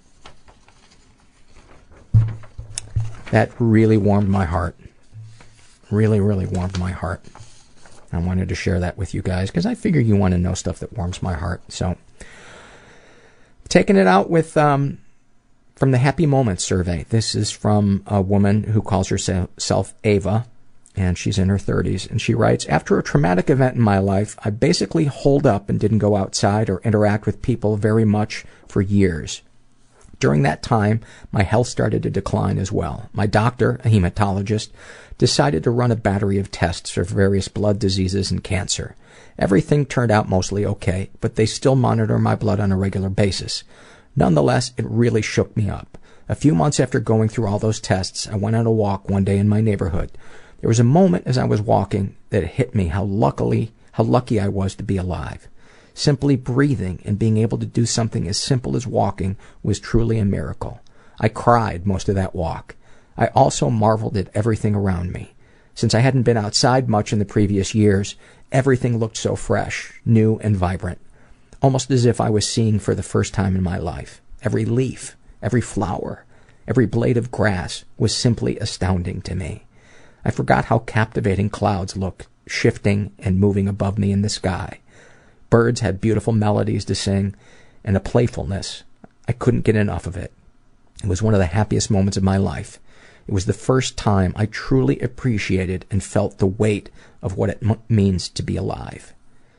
That really warmed my heart. Really, really warmed my heart. I wanted to share that with you guys because I figure you want to know stuff that warms my heart. So, taking it out with um, from the Happy Moments survey. This is from a woman who calls herself Ava, and she's in her thirties. And she writes, after a traumatic event in my life, I basically holed up and didn't go outside or interact with people very much for years. During that time, my health started to decline as well. My doctor, a hematologist, decided to run a battery of tests for various blood diseases and cancer. Everything turned out mostly okay, but they still monitor my blood on a regular basis. Nonetheless, it really shook me up. A few months after going through all those tests, I went on a walk one day in my neighborhood. There was a moment as I was walking that it hit me how luckily, how lucky I was to be alive. Simply breathing and being able to do something as simple as walking was truly a miracle. I cried most of that walk. I also marveled at everything around me. Since I hadn't been outside much in the previous years, everything looked so fresh, new, and vibrant. Almost as if I was seeing for the first time in my life. Every leaf, every flower, every blade of grass was simply astounding to me. I forgot how captivating clouds looked, shifting and moving above me in the sky. Birds had beautiful melodies to sing, and a playfulness. I couldn't get enough of it. It was one of the happiest moments of my life. It was the first time I truly appreciated and felt the weight of what it m- means to be alive.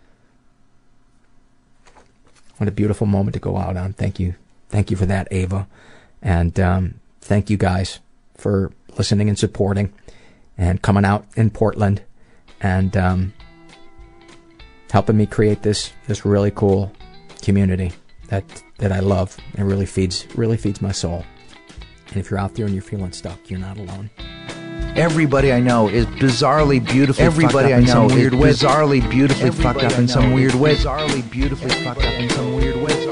What a beautiful moment to go out on. Thank you. Thank you for that, Ava. And um, thank you guys for listening and supporting and coming out in Portland and um, helping me create this this really cool community that that I love. It really feeds really feeds my soul. And if you're out there and you're feeling stuck, you're not alone. Everybody I know is bizarrely beautifully Everybody fucked up I know in some weird is bizarrely beautifully Everybody fucked up in some weird ways. Bizarrely beautifully fucked up in some weird ways.